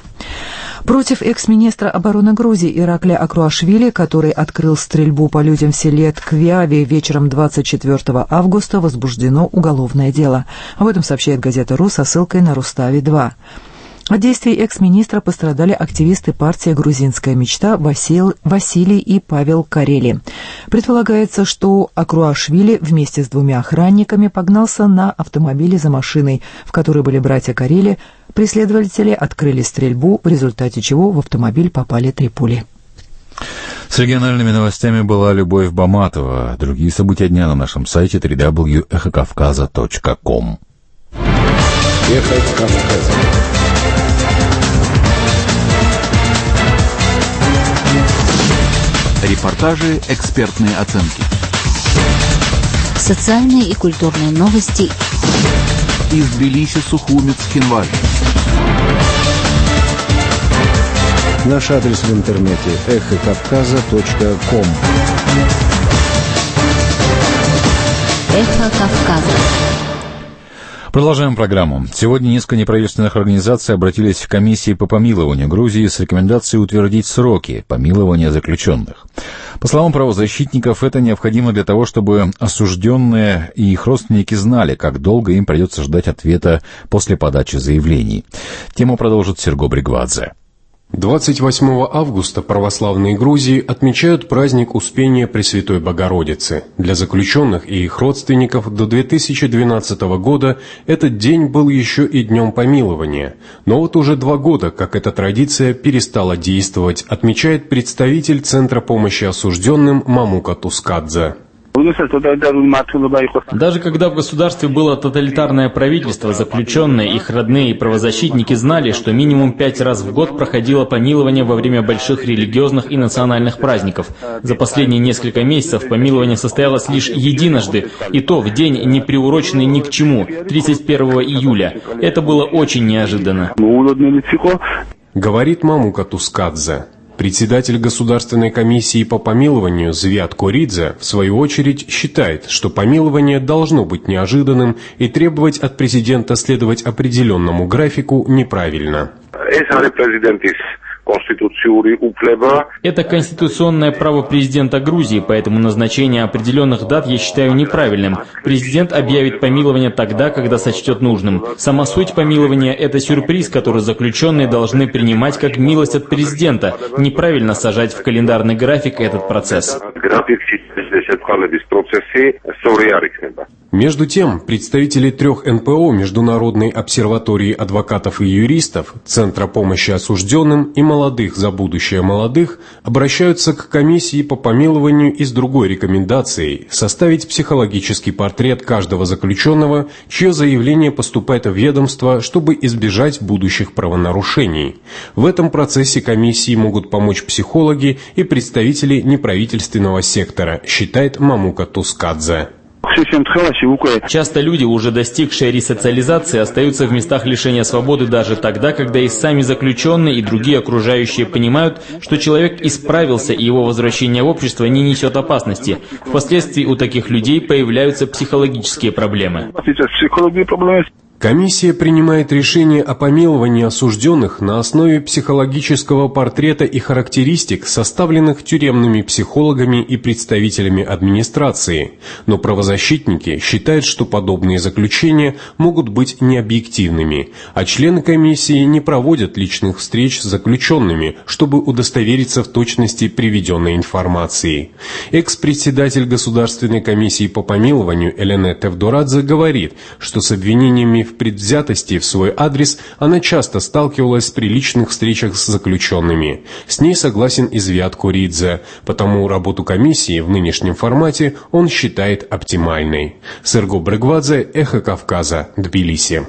Против экс-министра обороны Грузии Иракля Акруашвили, который открыл стрельбу по людям в селе Тквиави вечером двадцать четвёртого августа, возбуждено уголовное дело. Об этом сообщает газета РУ со ссылкой на Рустави два. От действий экс-министра пострадали активисты партии «Грузинская мечта» Васил, Василий и Павел Карели. Предполагается, что Акруашвили вместе с двумя охранниками погнался на автомобиле за машиной, в которой были братья Карели. Преследователи открыли стрельбу, в результате чего в автомобиль попали три пули.
С региональными новостями была Любовь Баматова. Другие события дня на нашем сайте дабл ю дабл ю дабл ю точка эхо кавказа точка ком.
Эхо Кавказа.
Репортажи, экспертные оценки.
Социальные и культурные новости.
Из Тбилиси, Сухуми, Цхинвале.
Наш адрес в интернете эхо кавказа точка ком.
Эхо Кавказа.
Продолжаем программу. Сегодня несколько неправительственных организаций обратились в комиссии по помилованию Грузии с рекомендацией утвердить сроки помилования заключенных. По словам правозащитников, это необходимо для того, чтобы осужденные и их родственники знали, как долго им придется ждать ответа после подачи заявлений. Тему продолжит Серго Бригвадзе.
двадцать восьмого августа православные Грузии отмечают праздник Успения Пресвятой Богородицы. Для заключенных и их родственников до две тысячи двенадцатого года этот день был еще и днем помилования. Но вот уже два года, как эта традиция перестала действовать, отмечает представитель Центра помощи осужденным Мамука Тускадзе.
Даже когда в государстве было тоталитарное правительство, заключенные, их родные и правозащитники знали, что минимум пять раз в год проходило помилование во время больших религиозных и национальных праздников. За последние несколько месяцев помилование состоялось лишь единожды, и то в день, не приуроченный ни к чему, тридцать первого июля. Это было очень неожиданно.
Говорит Мамука Тускадзе. Председатель Государственной комиссии по помилованию Звят Коридзе, в свою очередь, считает, что помилование должно быть неожиданным и требовать от президента следовать определенному графику неправильно.
Это конституционное право президента Грузии, поэтому назначение определенных дат я считаю неправильным. Президент объявит помилование тогда, когда сочтет нужным. Сама суть помилования – это сюрприз, который заключенные должны принимать как милость от президента. Неправильно сажать в календарный график этот процесс.
Между тем, представители трех эн пэ о Международной обсерватории адвокатов и юристов, Центра помощи осужденным и молодых за будущее молодых обращаются к комиссии по помилованию и с другой рекомендацией составить психологический портрет каждого заключенного, чье заявление поступает в ведомство, чтобы избежать будущих правонарушений. В этом процессе комиссии могут помочь психологи и представители неправительственного сектора, считает Мамука Тускадзе.
Часто люди, уже достигшие ресоциализации, остаются в местах лишения свободы даже тогда, когда и сами заключенные, и другие окружающие понимают, что человек исправился и его возвращение в общество не несет опасности. Впоследствии у таких людей появляются психологические проблемы.
Комиссия принимает решение о помиловании осужденных на основе психологического портрета и характеристик, составленных тюремными психологами и представителями администрации. Но правозащитники считают, что подобные заключения могут быть необъективными, а члены комиссии не проводят личных встреч с заключенными, чтобы удостовериться в точности приведенной информации. Экс-председатель Государственной комиссии по помилованию Элене Тевдорадзе говорит, что с обвинениями в предвзятости в свой адрес она часто сталкивалась при личных встречах с заключенными. С ней согласен и Звят Коридзе, потому работу комиссии в нынешнем формате он считает оптимальной. Серго Брегвадзе, Эхо Кавказа, Тбилиси.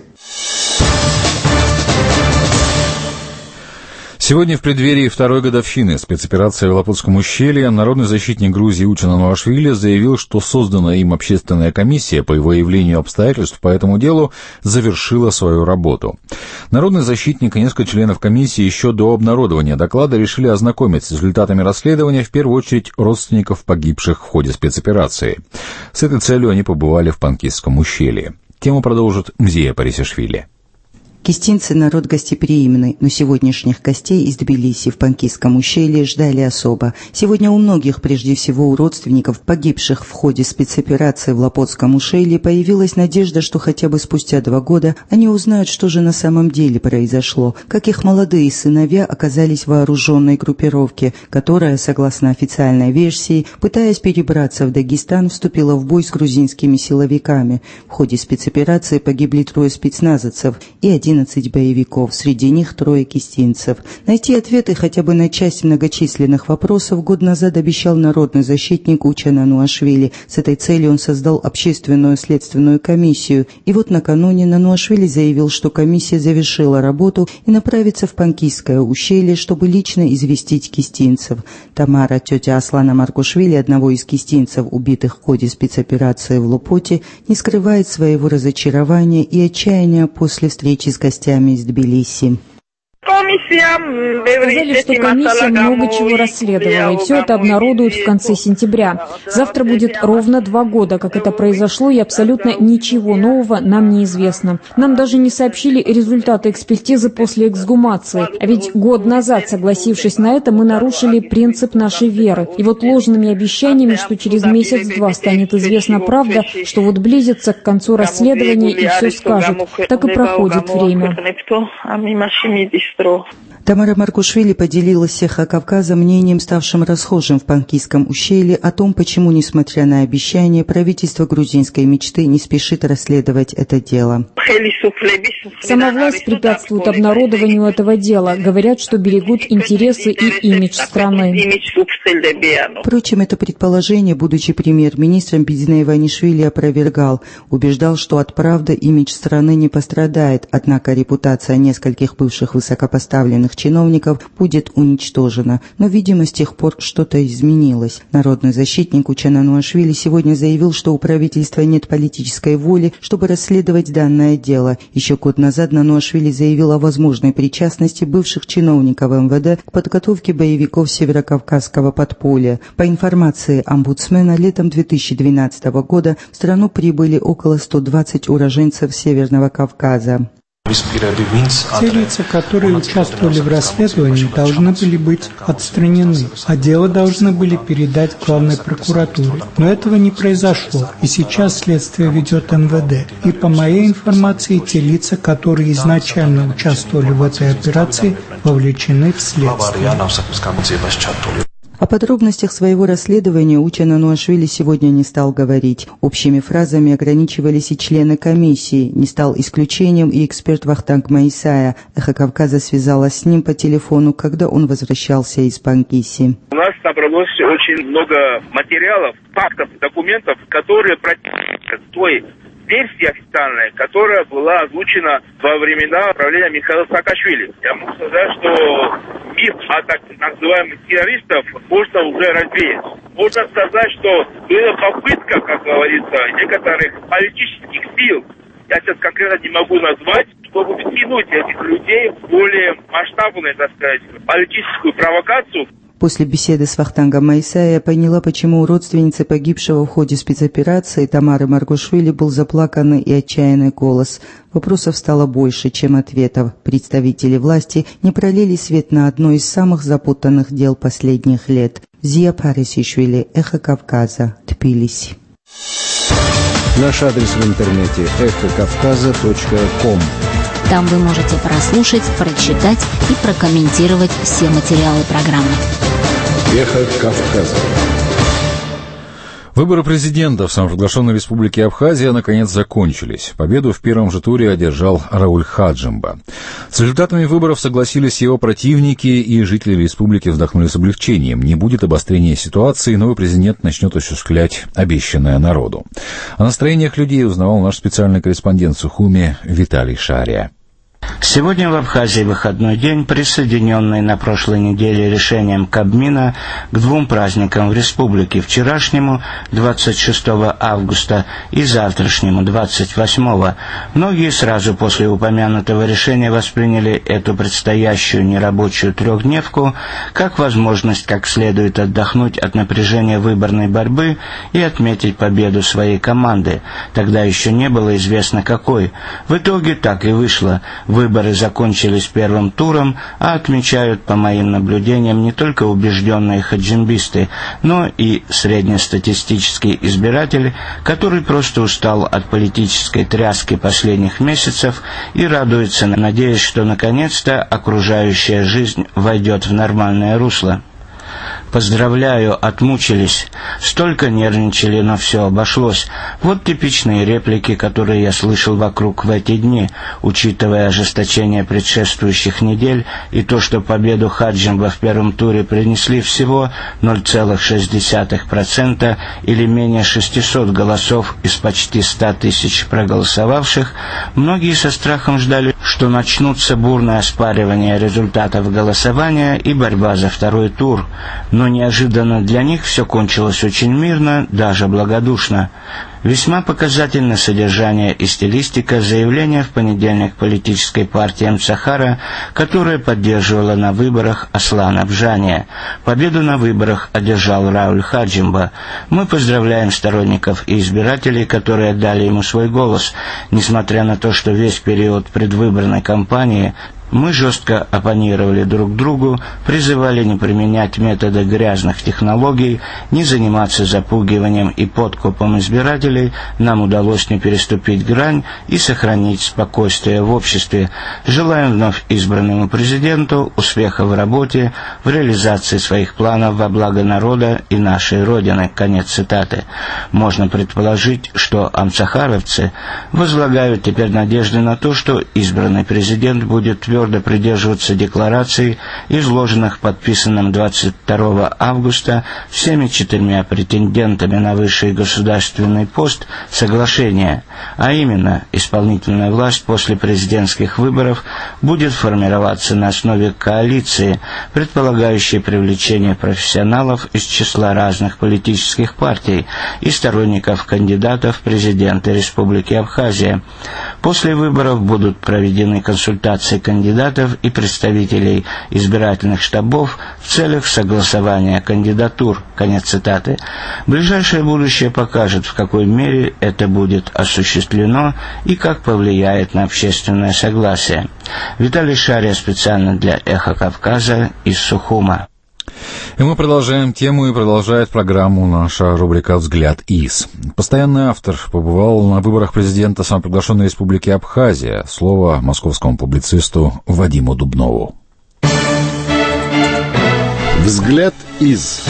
Сегодня в преддверии второй годовщины спецоперации в Лопотском ущелье народный защитник Грузии Учен Ануашвили заявил, что созданная им общественная комиссия по выявлению обстоятельств по этому делу завершила свою работу. Народный защитник и несколько членов комиссии еще до обнародования доклада решили ознакомить с результатами расследования в первую очередь родственников погибших в ходе спецоперации. С этой целью они побывали в Панкисском ущелье. Тему продолжит Мзия Парисишвили.
Кистинцы – народ гостеприимный, но сегодняшних гостей из Тбилиси в Панкисском ущелье ждали особо. Сегодня у многих, прежде всего у родственников погибших в ходе спецоперации в Лопотском ущелье, появилась надежда, что хотя бы спустя два года они узнают, что же на самом деле произошло, как их молодые сыновья оказались в вооруженной группировке, которая, согласно официальной версии, пытаясь перебраться в Дагестан, вступила в бой с грузинскими силовиками. В ходе спецоперации погибли трое спецназовцев и один одиннадцать боевиков, среди них трое кистинцев. Найти ответы хотя бы на часть многочисленных вопросов год назад обещал народный защитник Учен Ануашвили. С этой целью он создал общественную следственную комиссию. И вот накануне Ануашвили заявил, что комиссия завершила работу и направится в Панкисское ущелье, чтобы лично известить кистинцев. Тамара, тетя Аслана Маркушвили, одного из кистинцев, убитых в ходе спецоперации в Лопоте, не скрывает своего разочарования и отчаяния после встречи с гостями из Тбилиси.
Сказали, что комиссия много чего расследовала, и все это обнародуют в конце сентября. Завтра будет ровно два года, как это произошло, и абсолютно ничего нового нам не известно. Нам даже не сообщили результаты экспертизы после эксгумации. А ведь год назад, согласившись на это, мы нарушили принцип нашей веры. И вот ложными обещаниями, что через месяц-два станет известна правда, что вот близится к концу расследования и все скажут. Так и проходит время.
Тамара Маргушвили поделилась с «Эхо Кавказа» мнением, ставшим расхожим в Панкийском ущелье, о том, почему, несмотря на обещания, правительство грузинской мечты не спешит расследовать это дело.
Сама власть препятствует обнародованию этого дела. Говорят, что берегут интересы и имидж страны.
Впрочем, это предположение, будучи премьер-министром, Бедина Иванишвили опровергал. Убеждал, что от правды имидж страны не пострадает, однако репутация нескольких бывших высокопоставленных чиновников будет уничтожена. Но, видимо, с тех пор что-то изменилось. Народный защитник Учен Ануашвили сегодня заявил, что у правительства нет политической воли, чтобы расследовать данное дело. Еще год назад Нануашвили заявил о возможной причастности бывших чиновников эм вэ дэ к подготовке боевиков северокавказского подполья. По информации омбудсмена, летом две тысячи двенадцатого года в страну прибыли около ста двадцати уроженцев Северного Кавказа.
Те лица, которые участвовали в расследовании, должны были быть отстранены, а дело должны были передать главной прокуратуре. Но этого не произошло, и сейчас следствие ведет эн вэ дэ. И по моей информации, те лица, которые изначально участвовали в этой операции, вовлечены в следствие.
О подробностях своего расследования Учен Ануашвили сегодня не стал говорить. Общими фразами ограничивались и члены комиссии. Не стал исключением и эксперт Вахтанг Маисая. «Эхо Кавказа» связалась с ним по телефону, когда он возвращался из Панкиси.
У нас набралось очень много материалов, фактов, документов, которые противятся той версии официальной, которая была озвучена во времена правления Михаила Саакашвили. Я могу сказать, что миф о так называемых террористов можно уже развеять. Можно сказать, что была попытка, как говорится, некоторых политических сил, я сейчас конкретно не могу назвать, чтобы втянуть этих людей в более масштабную, так сказать, политическую провокацию.
После беседы с Вахтангом Маисая я поняла, почему у родственницы погибшего в ходе спецоперации Тамары Маргушвили был заплаканный и отчаянный голос. Вопросов стало больше, чем ответов. Представители власти не пролили свет на одно из самых запутанных дел последних лет. Зия Парисишвили, «Эхо Кавказа», Тбилиси.
Наш адрес в интернете эхо кавказа точка ком.
Там вы можете прослушать, прочитать и прокомментировать все материалы программы.
«Эхо Кавказа».
Выборы президента в самопровозглашенной республике Абхазия наконец закончились. Победу в первом же туре одержал Рауль Хаджимба. С результатами выборов согласились его противники, и жители республики вздохнули с облегчением. Не будет обострения ситуации, новый президент начнет осуществлять обещанное народу. О настроениях людей узнавал наш специальный корреспондент в Сухуми Виталий Шария.
Сегодня в Абхазии выходной день, присоединенный на прошлой неделе решением Кабмина к двум праздникам в республике: вчерашнему, двадцать шестого августа, и завтрашнему, двадцать восьмого. Многие сразу после упомянутого решения восприняли эту предстоящую нерабочую трехдневку как возможность как следует отдохнуть от напряжения выборной борьбы и отметить победу своей команды. Тогда еще не было известно какой. В итоге так и вышло. Выборы закончились первым туром, а отмечают, по моим наблюдениям, не только убежденные хаджимбисты, но и среднестатистический избиратель, который просто устал от политической тряски последних месяцев и радуется, надеясь, что наконец-то окружающая жизнь войдет в нормальное русло. Поздравляю, отмучились. Столько нервничали, но все обошлось. Вот типичные реплики, которые я слышал вокруг в эти дни, учитывая ожесточение предшествующих недель и то, что победу Хаджимба в первом туре принесли всего ноль целых шесть десятых процента или менее шестисот голосов из почти ста тысяч проголосовавших. Многие со страхом ждали, что начнутся бурные оспаривания результатов голосования и борьба за второй тур. Но неожиданно для них все кончилось очень мирно, даже благодушно. Весьма показательно содержание и стилистика заявления в понедельник политической партии М-Сахара, которая поддерживала на выборах Аслана Бжания. Победу на выборах одержал Рауль Хаджимба. Мы поздравляем сторонников и избирателей, которые отдали ему свой голос. Несмотря на то, что весь период предвыборной кампании Мы жестко оппонировали друг другу, призывали не применять методы грязных технологий, не заниматься запугиванием и подкупом избирателей. Нам удалось не переступить грань и сохранить спокойствие в обществе. Желаем вновь избранному президенту успеха в работе, в реализации своих планов во благо народа и нашей Родины. Конец цитаты. Можно предположить, что амсахаровцы возлагают теперь надежды на то, что избранный президент будет твердо твердо придерживаться деклараций, изложенных подписанным двадцать второго августа всеми четырьмя претендентами на высший государственный пост соглашения, а именно исполнительная власть после президентских выборов будет формироваться на основе коалиции, предполагающей привлечение профессионалов из числа разных политических партий и сторонников кандидатов в президенты Республики Абхазия. После выборов будут проведены консультации кандидатов и представителей избирательных штабов в целях согласования кандидатур. Конец цитаты. Ближайшее будущее покажет, в какой мере это будет осуществлено и как повлияет на общественное согласие. Виталий Шария специально для «Эхо Кавказа» из Сухума.
И мы продолжаем тему, и продолжает программу наша рубрика «Взгляд из». Постоянный автор побывал на выборах президента самоприглашенной республики Абхазия. Слово московскому публицисту Вадиму Дубнову.
«Взгляд из».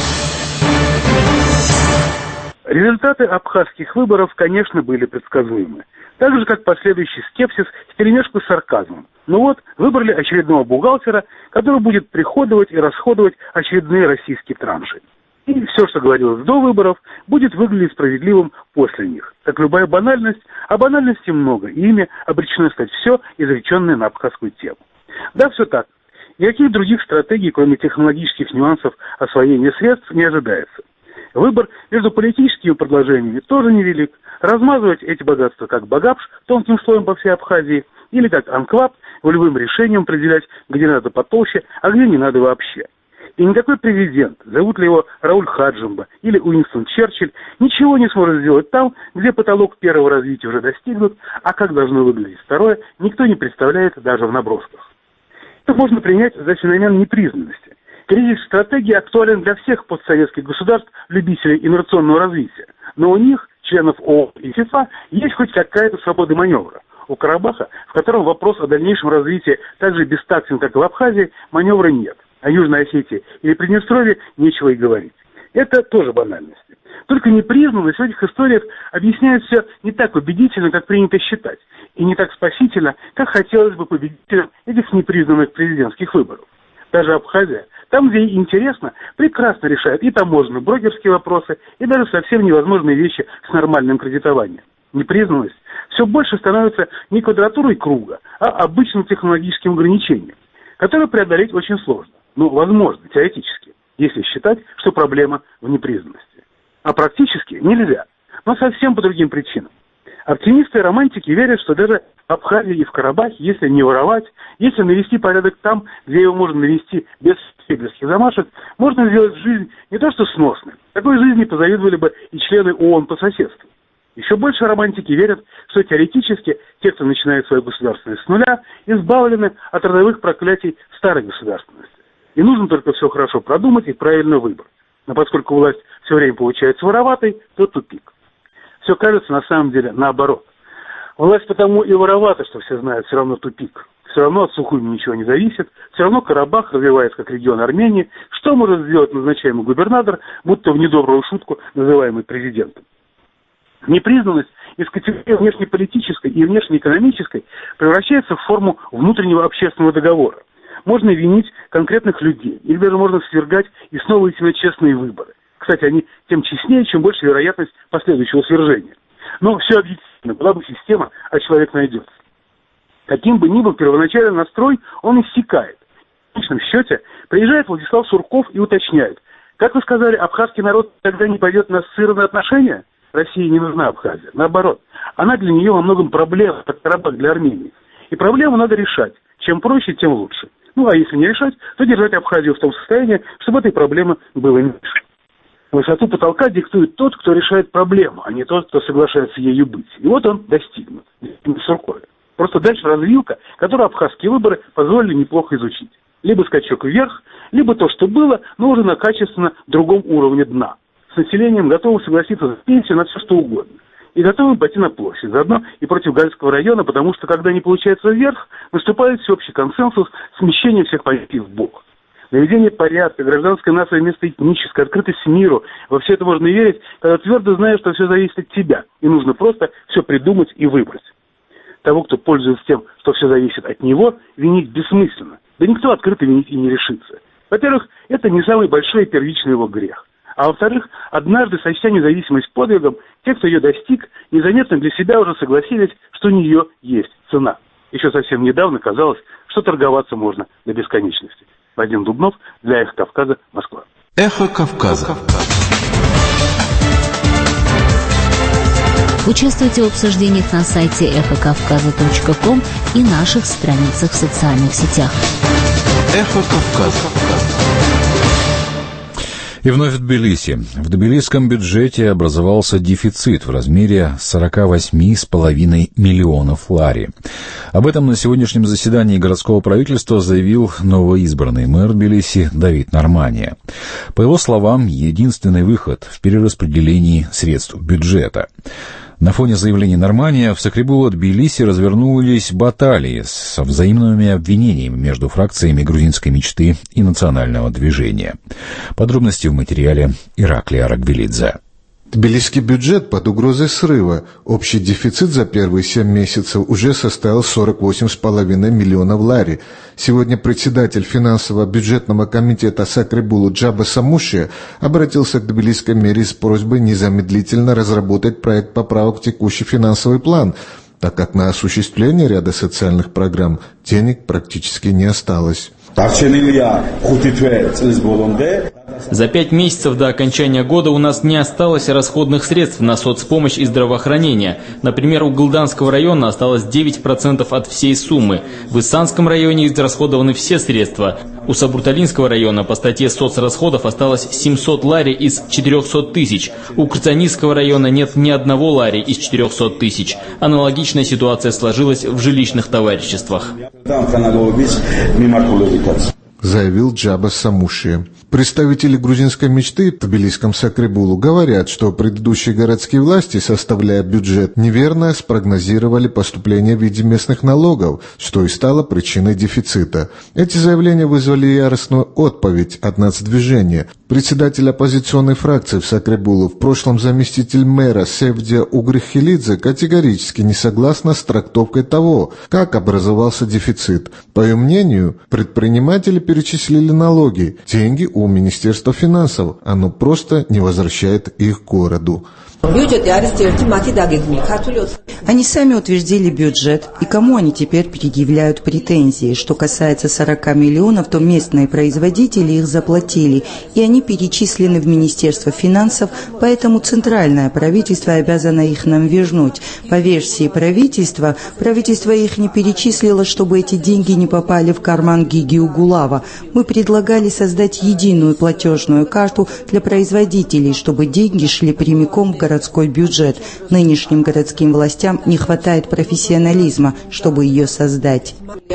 Результаты абхазских выборов, конечно, были предсказуемы. Так же, как последующий скепсис вперемешку с сарказмом. Ну вот, выбрали очередного бухгалтера, который будет приходовать и расходовать очередные российские транши. И все, что говорилось до выборов, будет выглядеть справедливым после них. Как любая банальность, а банальностей много, и ими обречено стать все, изреченное на абхазскую тему. Да, все так. Никаких других стратегий, кроме технологических нюансов освоения средств, не ожидается. Выбор между политическими предложениями тоже невелик. Размазывать эти богатства как багапш тонким слоем по всей Абхазии, или как анклав волевым решением определять, где надо потолще, а где не надо вообще. И никакой президент, зовут ли его Рауль Хаджимба или Уинстон Черчилль, ничего не сможет сделать там, где потолок первого развития уже достигнут, а как должно выглядеть второе, никто не представляет даже в набросках. Это можно принять за феномен непризнанности. Кризис стратегии актуален для всех постсоветских государств, любителей инновационного развития. Но у них, членов ООН и ФИФА, есть хоть какая-то свобода маневра. У Карабаха, в котором вопрос о дальнейшем развитии так же бестактен, как и в Абхазии, маневра нет. О Южной Осетии или Приднестровье нечего и говорить. Это тоже банальности. Только непризнанность в этих историях объясняет все не так убедительно, как принято считать, и не так спасительно, как хотелось бы победителям этих непризнанных президентских выборов. Даже Абхазия, там, где ей интересно, прекрасно решает и таможенные, брокерские вопросы, и даже совсем невозможные вещи с нормальным кредитованием. Непризнанность все больше становится не квадратурой круга, а обычным технологическим ограничением, которое преодолеть очень сложно, но возможно теоретически, если считать, что проблема в непризнанности. А практически нельзя, но совсем по другим причинам. Оптимисты и романтики верят, что даже в Абхазии и в Карабахе, если не воровать, если навести порядок там, где его можно навести без фельдерских замашек, можно сделать жизнь не то что сносной. Такой жизни позавидовали бы и члены ООН по соседству. Еще больше романтики верят, что теоретически те, кто начинает свою государственность с нуля, избавлены от родовых проклятий старой государственности. И нужно только все хорошо продумать и правильно выбрать. Но поскольку власть все время получается вороватой, то тупик. Все кажется на самом деле наоборот. Власть потому и воровата, что все знают, все равно тупик. Все равно от Сухуми ничего не зависит, все равно Карабах развивается как регион Армении. Что может сделать назначаемый губернатор, будто в недобрую шутку называемый президентом? Непризнанность из категории внешнеполитической и внешнеэкономической превращается в форму внутреннего общественного договора. Можно винить конкретных людей, или даже можно свергать и снова идти на честные выборы. Кстати, они тем честнее, чем больше вероятность последующего свержения. Но все объективно, была бы система, а человек найдется. Каким бы ни был первоначальный настрой, он иссякает. В конечном счете приезжает Владислав Сурков и уточняет: как вы сказали, абхазский народ тогда не пойдет на ассоциированные отношения? России не нужна Абхазия. Наоборот, она для нее во многом проблема, как Карабах для Армении. И проблему надо решать. Чем проще, тем лучше. Ну, а если не решать, то держать Абхазию в том состоянии, чтобы этой проблемы было меньше. Высоту потолка диктует тот, кто решает проблему, а не тот, кто соглашается ею быть. И вот он достигнут. Суркове. Просто дальше развилка, которую абхазские выборы позволили неплохо изучить. Либо скачок вверх, либо то, что было, но уже на качественно другом уровне дна. С населением готовым согласиться за пенсию на все что угодно. И готовым пойти на площадь, заодно и против Галицкого района, потому что, когда не получается вверх, наступает всеобщий консенсус смещения всех позиций в бок. Наведение порядка, гражданская нация вместо этнической, открытость миру. Во все это можно верить, когда твердо знаешь, что все зависит от тебя. И нужно просто все придумать и выбрать. Того, кто пользуется тем, что все зависит от него, винить бессмысленно. Да никто открыто винить и не решится. Во-первых, это не самый большой и первичный его грех. А во-вторых, однажды, сочтя независимость подвигом, те, кто ее достиг, незаметно для себя уже согласились, что у нее есть цена. Еще совсем недавно казалось, что торговаться можно до бесконечности. Вадим Дубнов для «Эхо Кавказа», Москва.
«Эхо Кавказа».
Участвуйте в обсуждениях на сайте эхо кавказа точка ком и наших страницах в социальных сетях.
«Эхо Кавказа».
И вновь в Тбилиси. В тбилисском бюджете образовался дефицит в размере сорок восемь целых пять десятых миллионов лари. Об этом на сегодняшнем заседании городского правительства заявил новоизбранный мэр Тбилиси Давид Нормания. По его словам, единственный выход в перераспределении средств бюджета. На фоне заявлений Нормания в Сакребулу-Тбилиси развернулись баталии со взаимными обвинениями между фракциями грузинской мечты и национального движения. Подробности в материале Ираклия Аракбелидзе.
Тбилисский бюджет под угрозой срыва. Общий дефицит за первые семь месяцев уже составил сорок восемь целых пять десятых миллионов лари. Сегодня председатель финансового бюджетного комитета Сакребулу Джаба Самушия обратился к тбилисской мэрии с просьбой незамедлительно разработать проект поправок в текущий финансовый план, так как на осуществление ряда социальных программ денег практически не осталось.
За пять месяцев до окончания года у нас не осталось расходных средств на соцпомощь и здравоохранение. Например, у Гылданского района осталось девять процентов от всей суммы. В Исанском районе израсходованы все средства. У Сабурталинского района по статье соцрасходов осталось семьсот лари из четырехсот тысяч. У Крцанийского района нет ни одного лари из четырехсот тысяч. Аналогичная ситуация сложилась в жилищных товариществах.
Заявил Джаба Самушия. Представители грузинской мечты в тбилисском Сакребулу говорят, что предыдущие городские власти, составляя бюджет, неверно спрогнозировали поступление в виде местных налогов, что и стало причиной дефицита. Эти заявления вызвали яростную отповедь от нацдвижения. Председатель оппозиционной фракции в Сакребулу, в прошлом заместитель мэра Севдия Угрихилидзе, категорически не согласна с трактовкой того, как образовался дефицит. По ее мнению, предприниматели перечислили налоги, деньги у Министерства финансов, оно просто не возвращает их городу.
Они сами утвердили бюджет, и кому они теперь предъявляют претензии? Что касается сорока миллионов, то местные производители их заплатили, и они перечислены в Министерство финансов, поэтому центральное правительство обязано их нам вернуть. По версии правительства, правительство их не перечислило, чтобы эти деньги не попали в карман Гиги Угулава. Мы предлагали создать единую платежную карту для производителей, чтобы деньги шли прямиком в городской бюджет. Нынешним городским властям не хватает профессионализма, чтобы ее создать.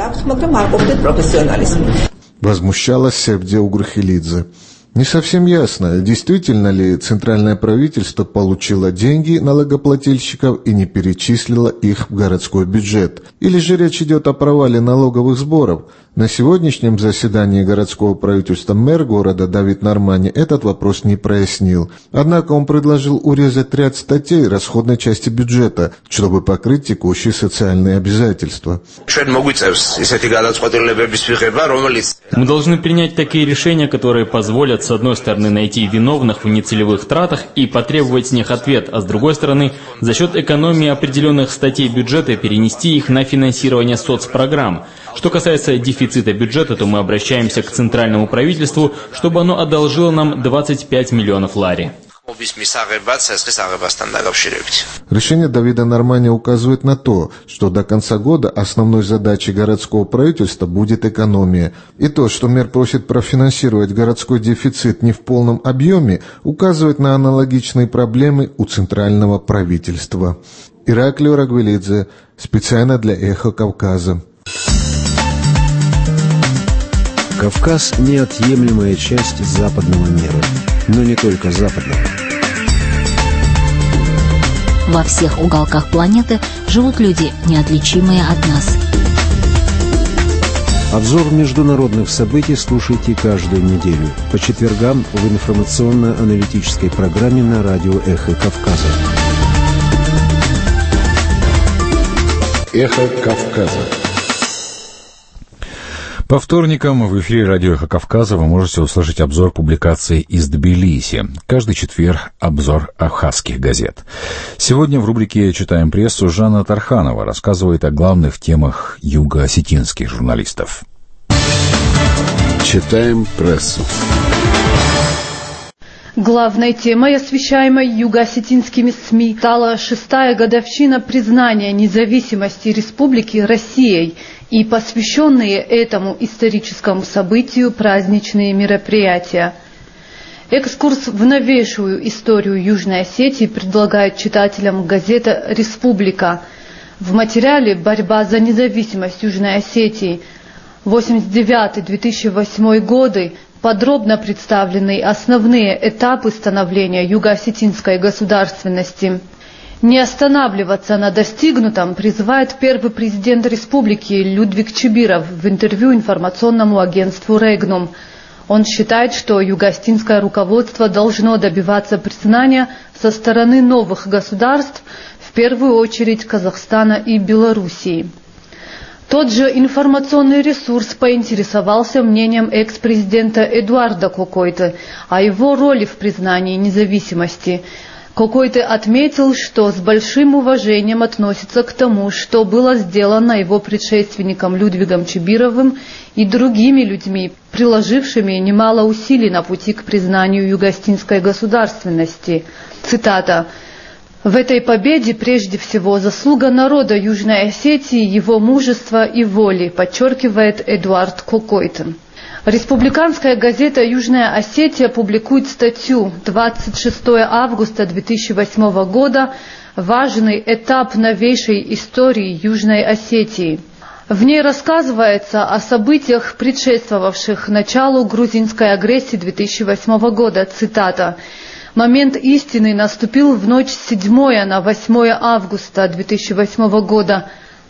Возмущалась Севдия Угрихилидзе. Не совсем ясно, действительно ли центральное правительство получило деньги налогоплательщиков и не перечислило их в городской бюджет. Или же речь идет о провале налоговых сборов. На сегодняшнем заседании городского правительства мэр города Давид Нормани этот вопрос не прояснил. Однако он предложил урезать ряд статей расходной части бюджета, чтобы покрыть текущие социальные обязательства.
Мы должны принять такие решения, которые позволят, с одной стороны, найти виновных в нецелевых тратах и потребовать с них ответ, а с другой стороны, за счет экономии определенных статей бюджета перенести их на финансирование соцпрограмм. Что касается дефицита бюджета, то мы обращаемся к центральному правительству, чтобы оно одолжило нам двадцать пять миллионов лари.
Решение Давида Нормани указывает на то, что до конца года основной задачей городского правительства будет экономия. И то, что мэр просит профинансировать городской дефицит не в полном объеме, указывает на аналогичные проблемы у центрального правительства. Ираклио Рагвелидзе, специально для «Эхо Кавказа».
Кавказ – неотъемлемая часть западного мира, но не только западного.
Во всех уголках планеты живут люди, неотличимые от нас.
Обзор международных событий слушайте каждую неделю по четвергам в информационно-аналитической программе на радио «Эхо Кавказа».
«Эхо Кавказа».
По вторникам в эфире радио «Эхо Кавказа» вы можете услышать обзор публикаций из Тбилиси. Каждый четверг обзор абхазских газет. Сегодня в рубрике «Читаем прессу» Жанна Тарханова рассказывает о главных темах юго-осетинских журналистов.
Читаем прессу.
Главной темой, освещаемой юго-осетинскими СМИ, стала шестая годовщина признания независимости Республики Россией и посвященные этому историческому событию праздничные мероприятия. Экскурс в новейшую историю Южной Осетии предлагает читателям газета «Республика». В материале «Борьба за независимость Южной Осетии» восемьдесят девятый — две тысячи восьмой годы подробно представлены основные этапы становления юго-осетинской государственности. Не останавливаться на достигнутом призывает первый президент республики Людвиг Чибиров в интервью информационному агентству «Регнум». Он считает, что юго-осетинское руководство должно добиваться признания со стороны новых государств, в первую очередь Казахстана и Белоруссии. Тот же информационный ресурс поинтересовался мнением экс-президента Эдуарда Кокойты о его роли в признании независимости. Кокойты отметил, что с большим уважением относится к тому, что было сделано его предшественником Людвигом Чибировым и другими людьми, приложившими немало усилий на пути к признанию юго-осетинской государственности. Цитата. «В этой победе прежде всего заслуга народа Южной Осетии, его мужества и воли», подчеркивает Эдуард Кокойты. Республиканская газета «Южная Осетия» публикует статью двадцать шестого августа две тысячи восьмого года «Важный этап новейшей истории Южной Осетии». В ней рассказывается о событиях, предшествовавших началу грузинской агрессии две тысячи восьмого года. Цитата. «Момент истины наступил в ночь с седьмого на восьмое августа две тысячи восьмого года.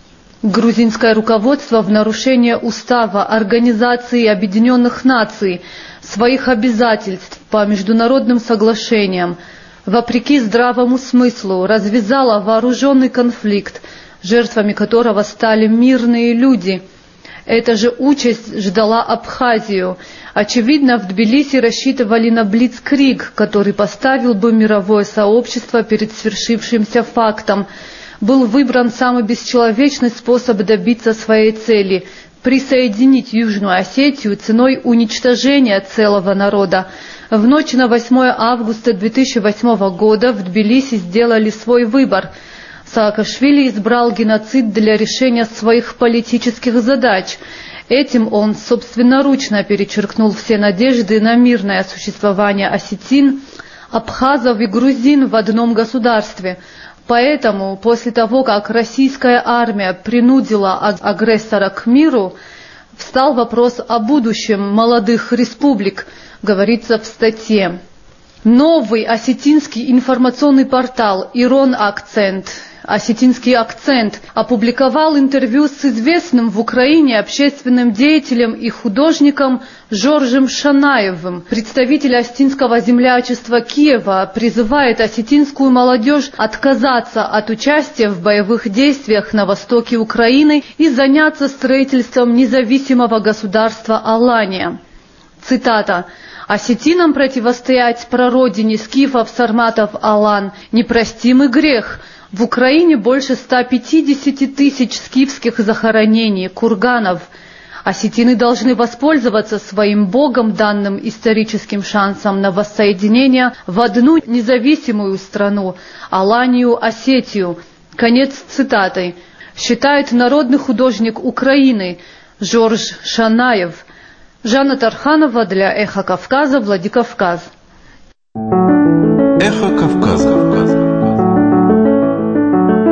Грузинское руководство в нарушение устава Организации Объединенных Наций, своих обязательств по международным соглашениям, вопреки здравому смыслу, развязало вооруженный конфликт, жертвами которого стали мирные люди. Эта же участь ждала Абхазию. Очевидно, в Тбилиси рассчитывали на блицкриг, который поставил бы мировое сообщество перед свершившимся фактом. Был выбран самый бесчеловечный способ добиться своей цели – присоединить Южную Осетию ценой уничтожения целого народа. В ночь на восьмое августа две тысячи восьмого года в Тбилиси сделали свой выбор. Саакашвили избрал геноцид для решения своих политических задач. Этим он собственноручно перечеркнул все надежды на мирное существование осетин, абхазов и грузин в одном государстве. Поэтому, после того, как российская армия принудила агрессора к миру, встал вопрос о будущем молодых республик, говорится в статье. Новый осетинский информационный портал «Ирон Акцент», «Осетинский акцент» опубликовал интервью с известным в Украине общественным деятелем и художником Жоржем Шанаевым. Представитель осетинского землячества Киева призывает осетинскую молодежь отказаться от участия в боевых действиях на востоке Украины и заняться строительством независимого государства Алания. Цитата. «Осетинам противостоять прародине скифов, сарматов, алан – непростимый грех. В Украине больше ста пятидесяти тысяч скифских захоронений, курганов. Осетины должны воспользоваться своим богом данным историческим шансом на воссоединение в одну независимую страну – Аланию, Осетию». Конец цитаты. Считает народный художник Украины Жорж Шанаев. Жанна Тарханова для «Эхо Кавказа», Владикавказ.
«Эхо Кавказа».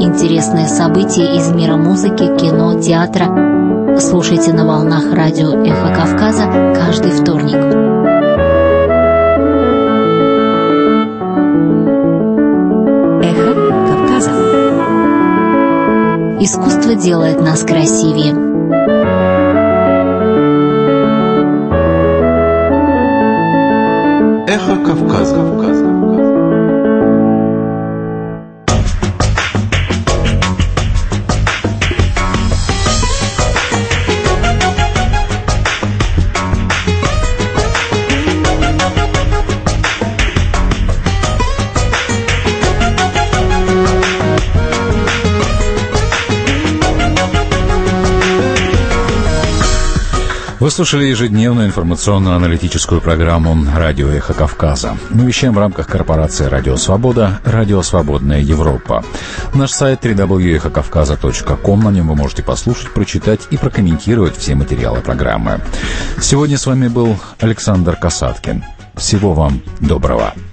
Интересные события из мира музыки, кино, театра. Слушайте на волнах радио «Эхо Кавказа» каждый вторник. «Эхо Кавказа». Искусство делает нас красивее.
Эхо Кавказа.
Вы слушали ежедневную информационно-аналитическую программу «Радио Эхо Кавказа». Мы вещаем в рамках корпорации «Радио Свобода», «Радио Свободная Европа». Наш сайт дабл ю дабл ю дабл ю точка эхо кавказа точка ком. На нем вы можете послушать, прочитать и прокомментировать все материалы программы. Сегодня с вами был Александр Касаткин. Всего вам доброго.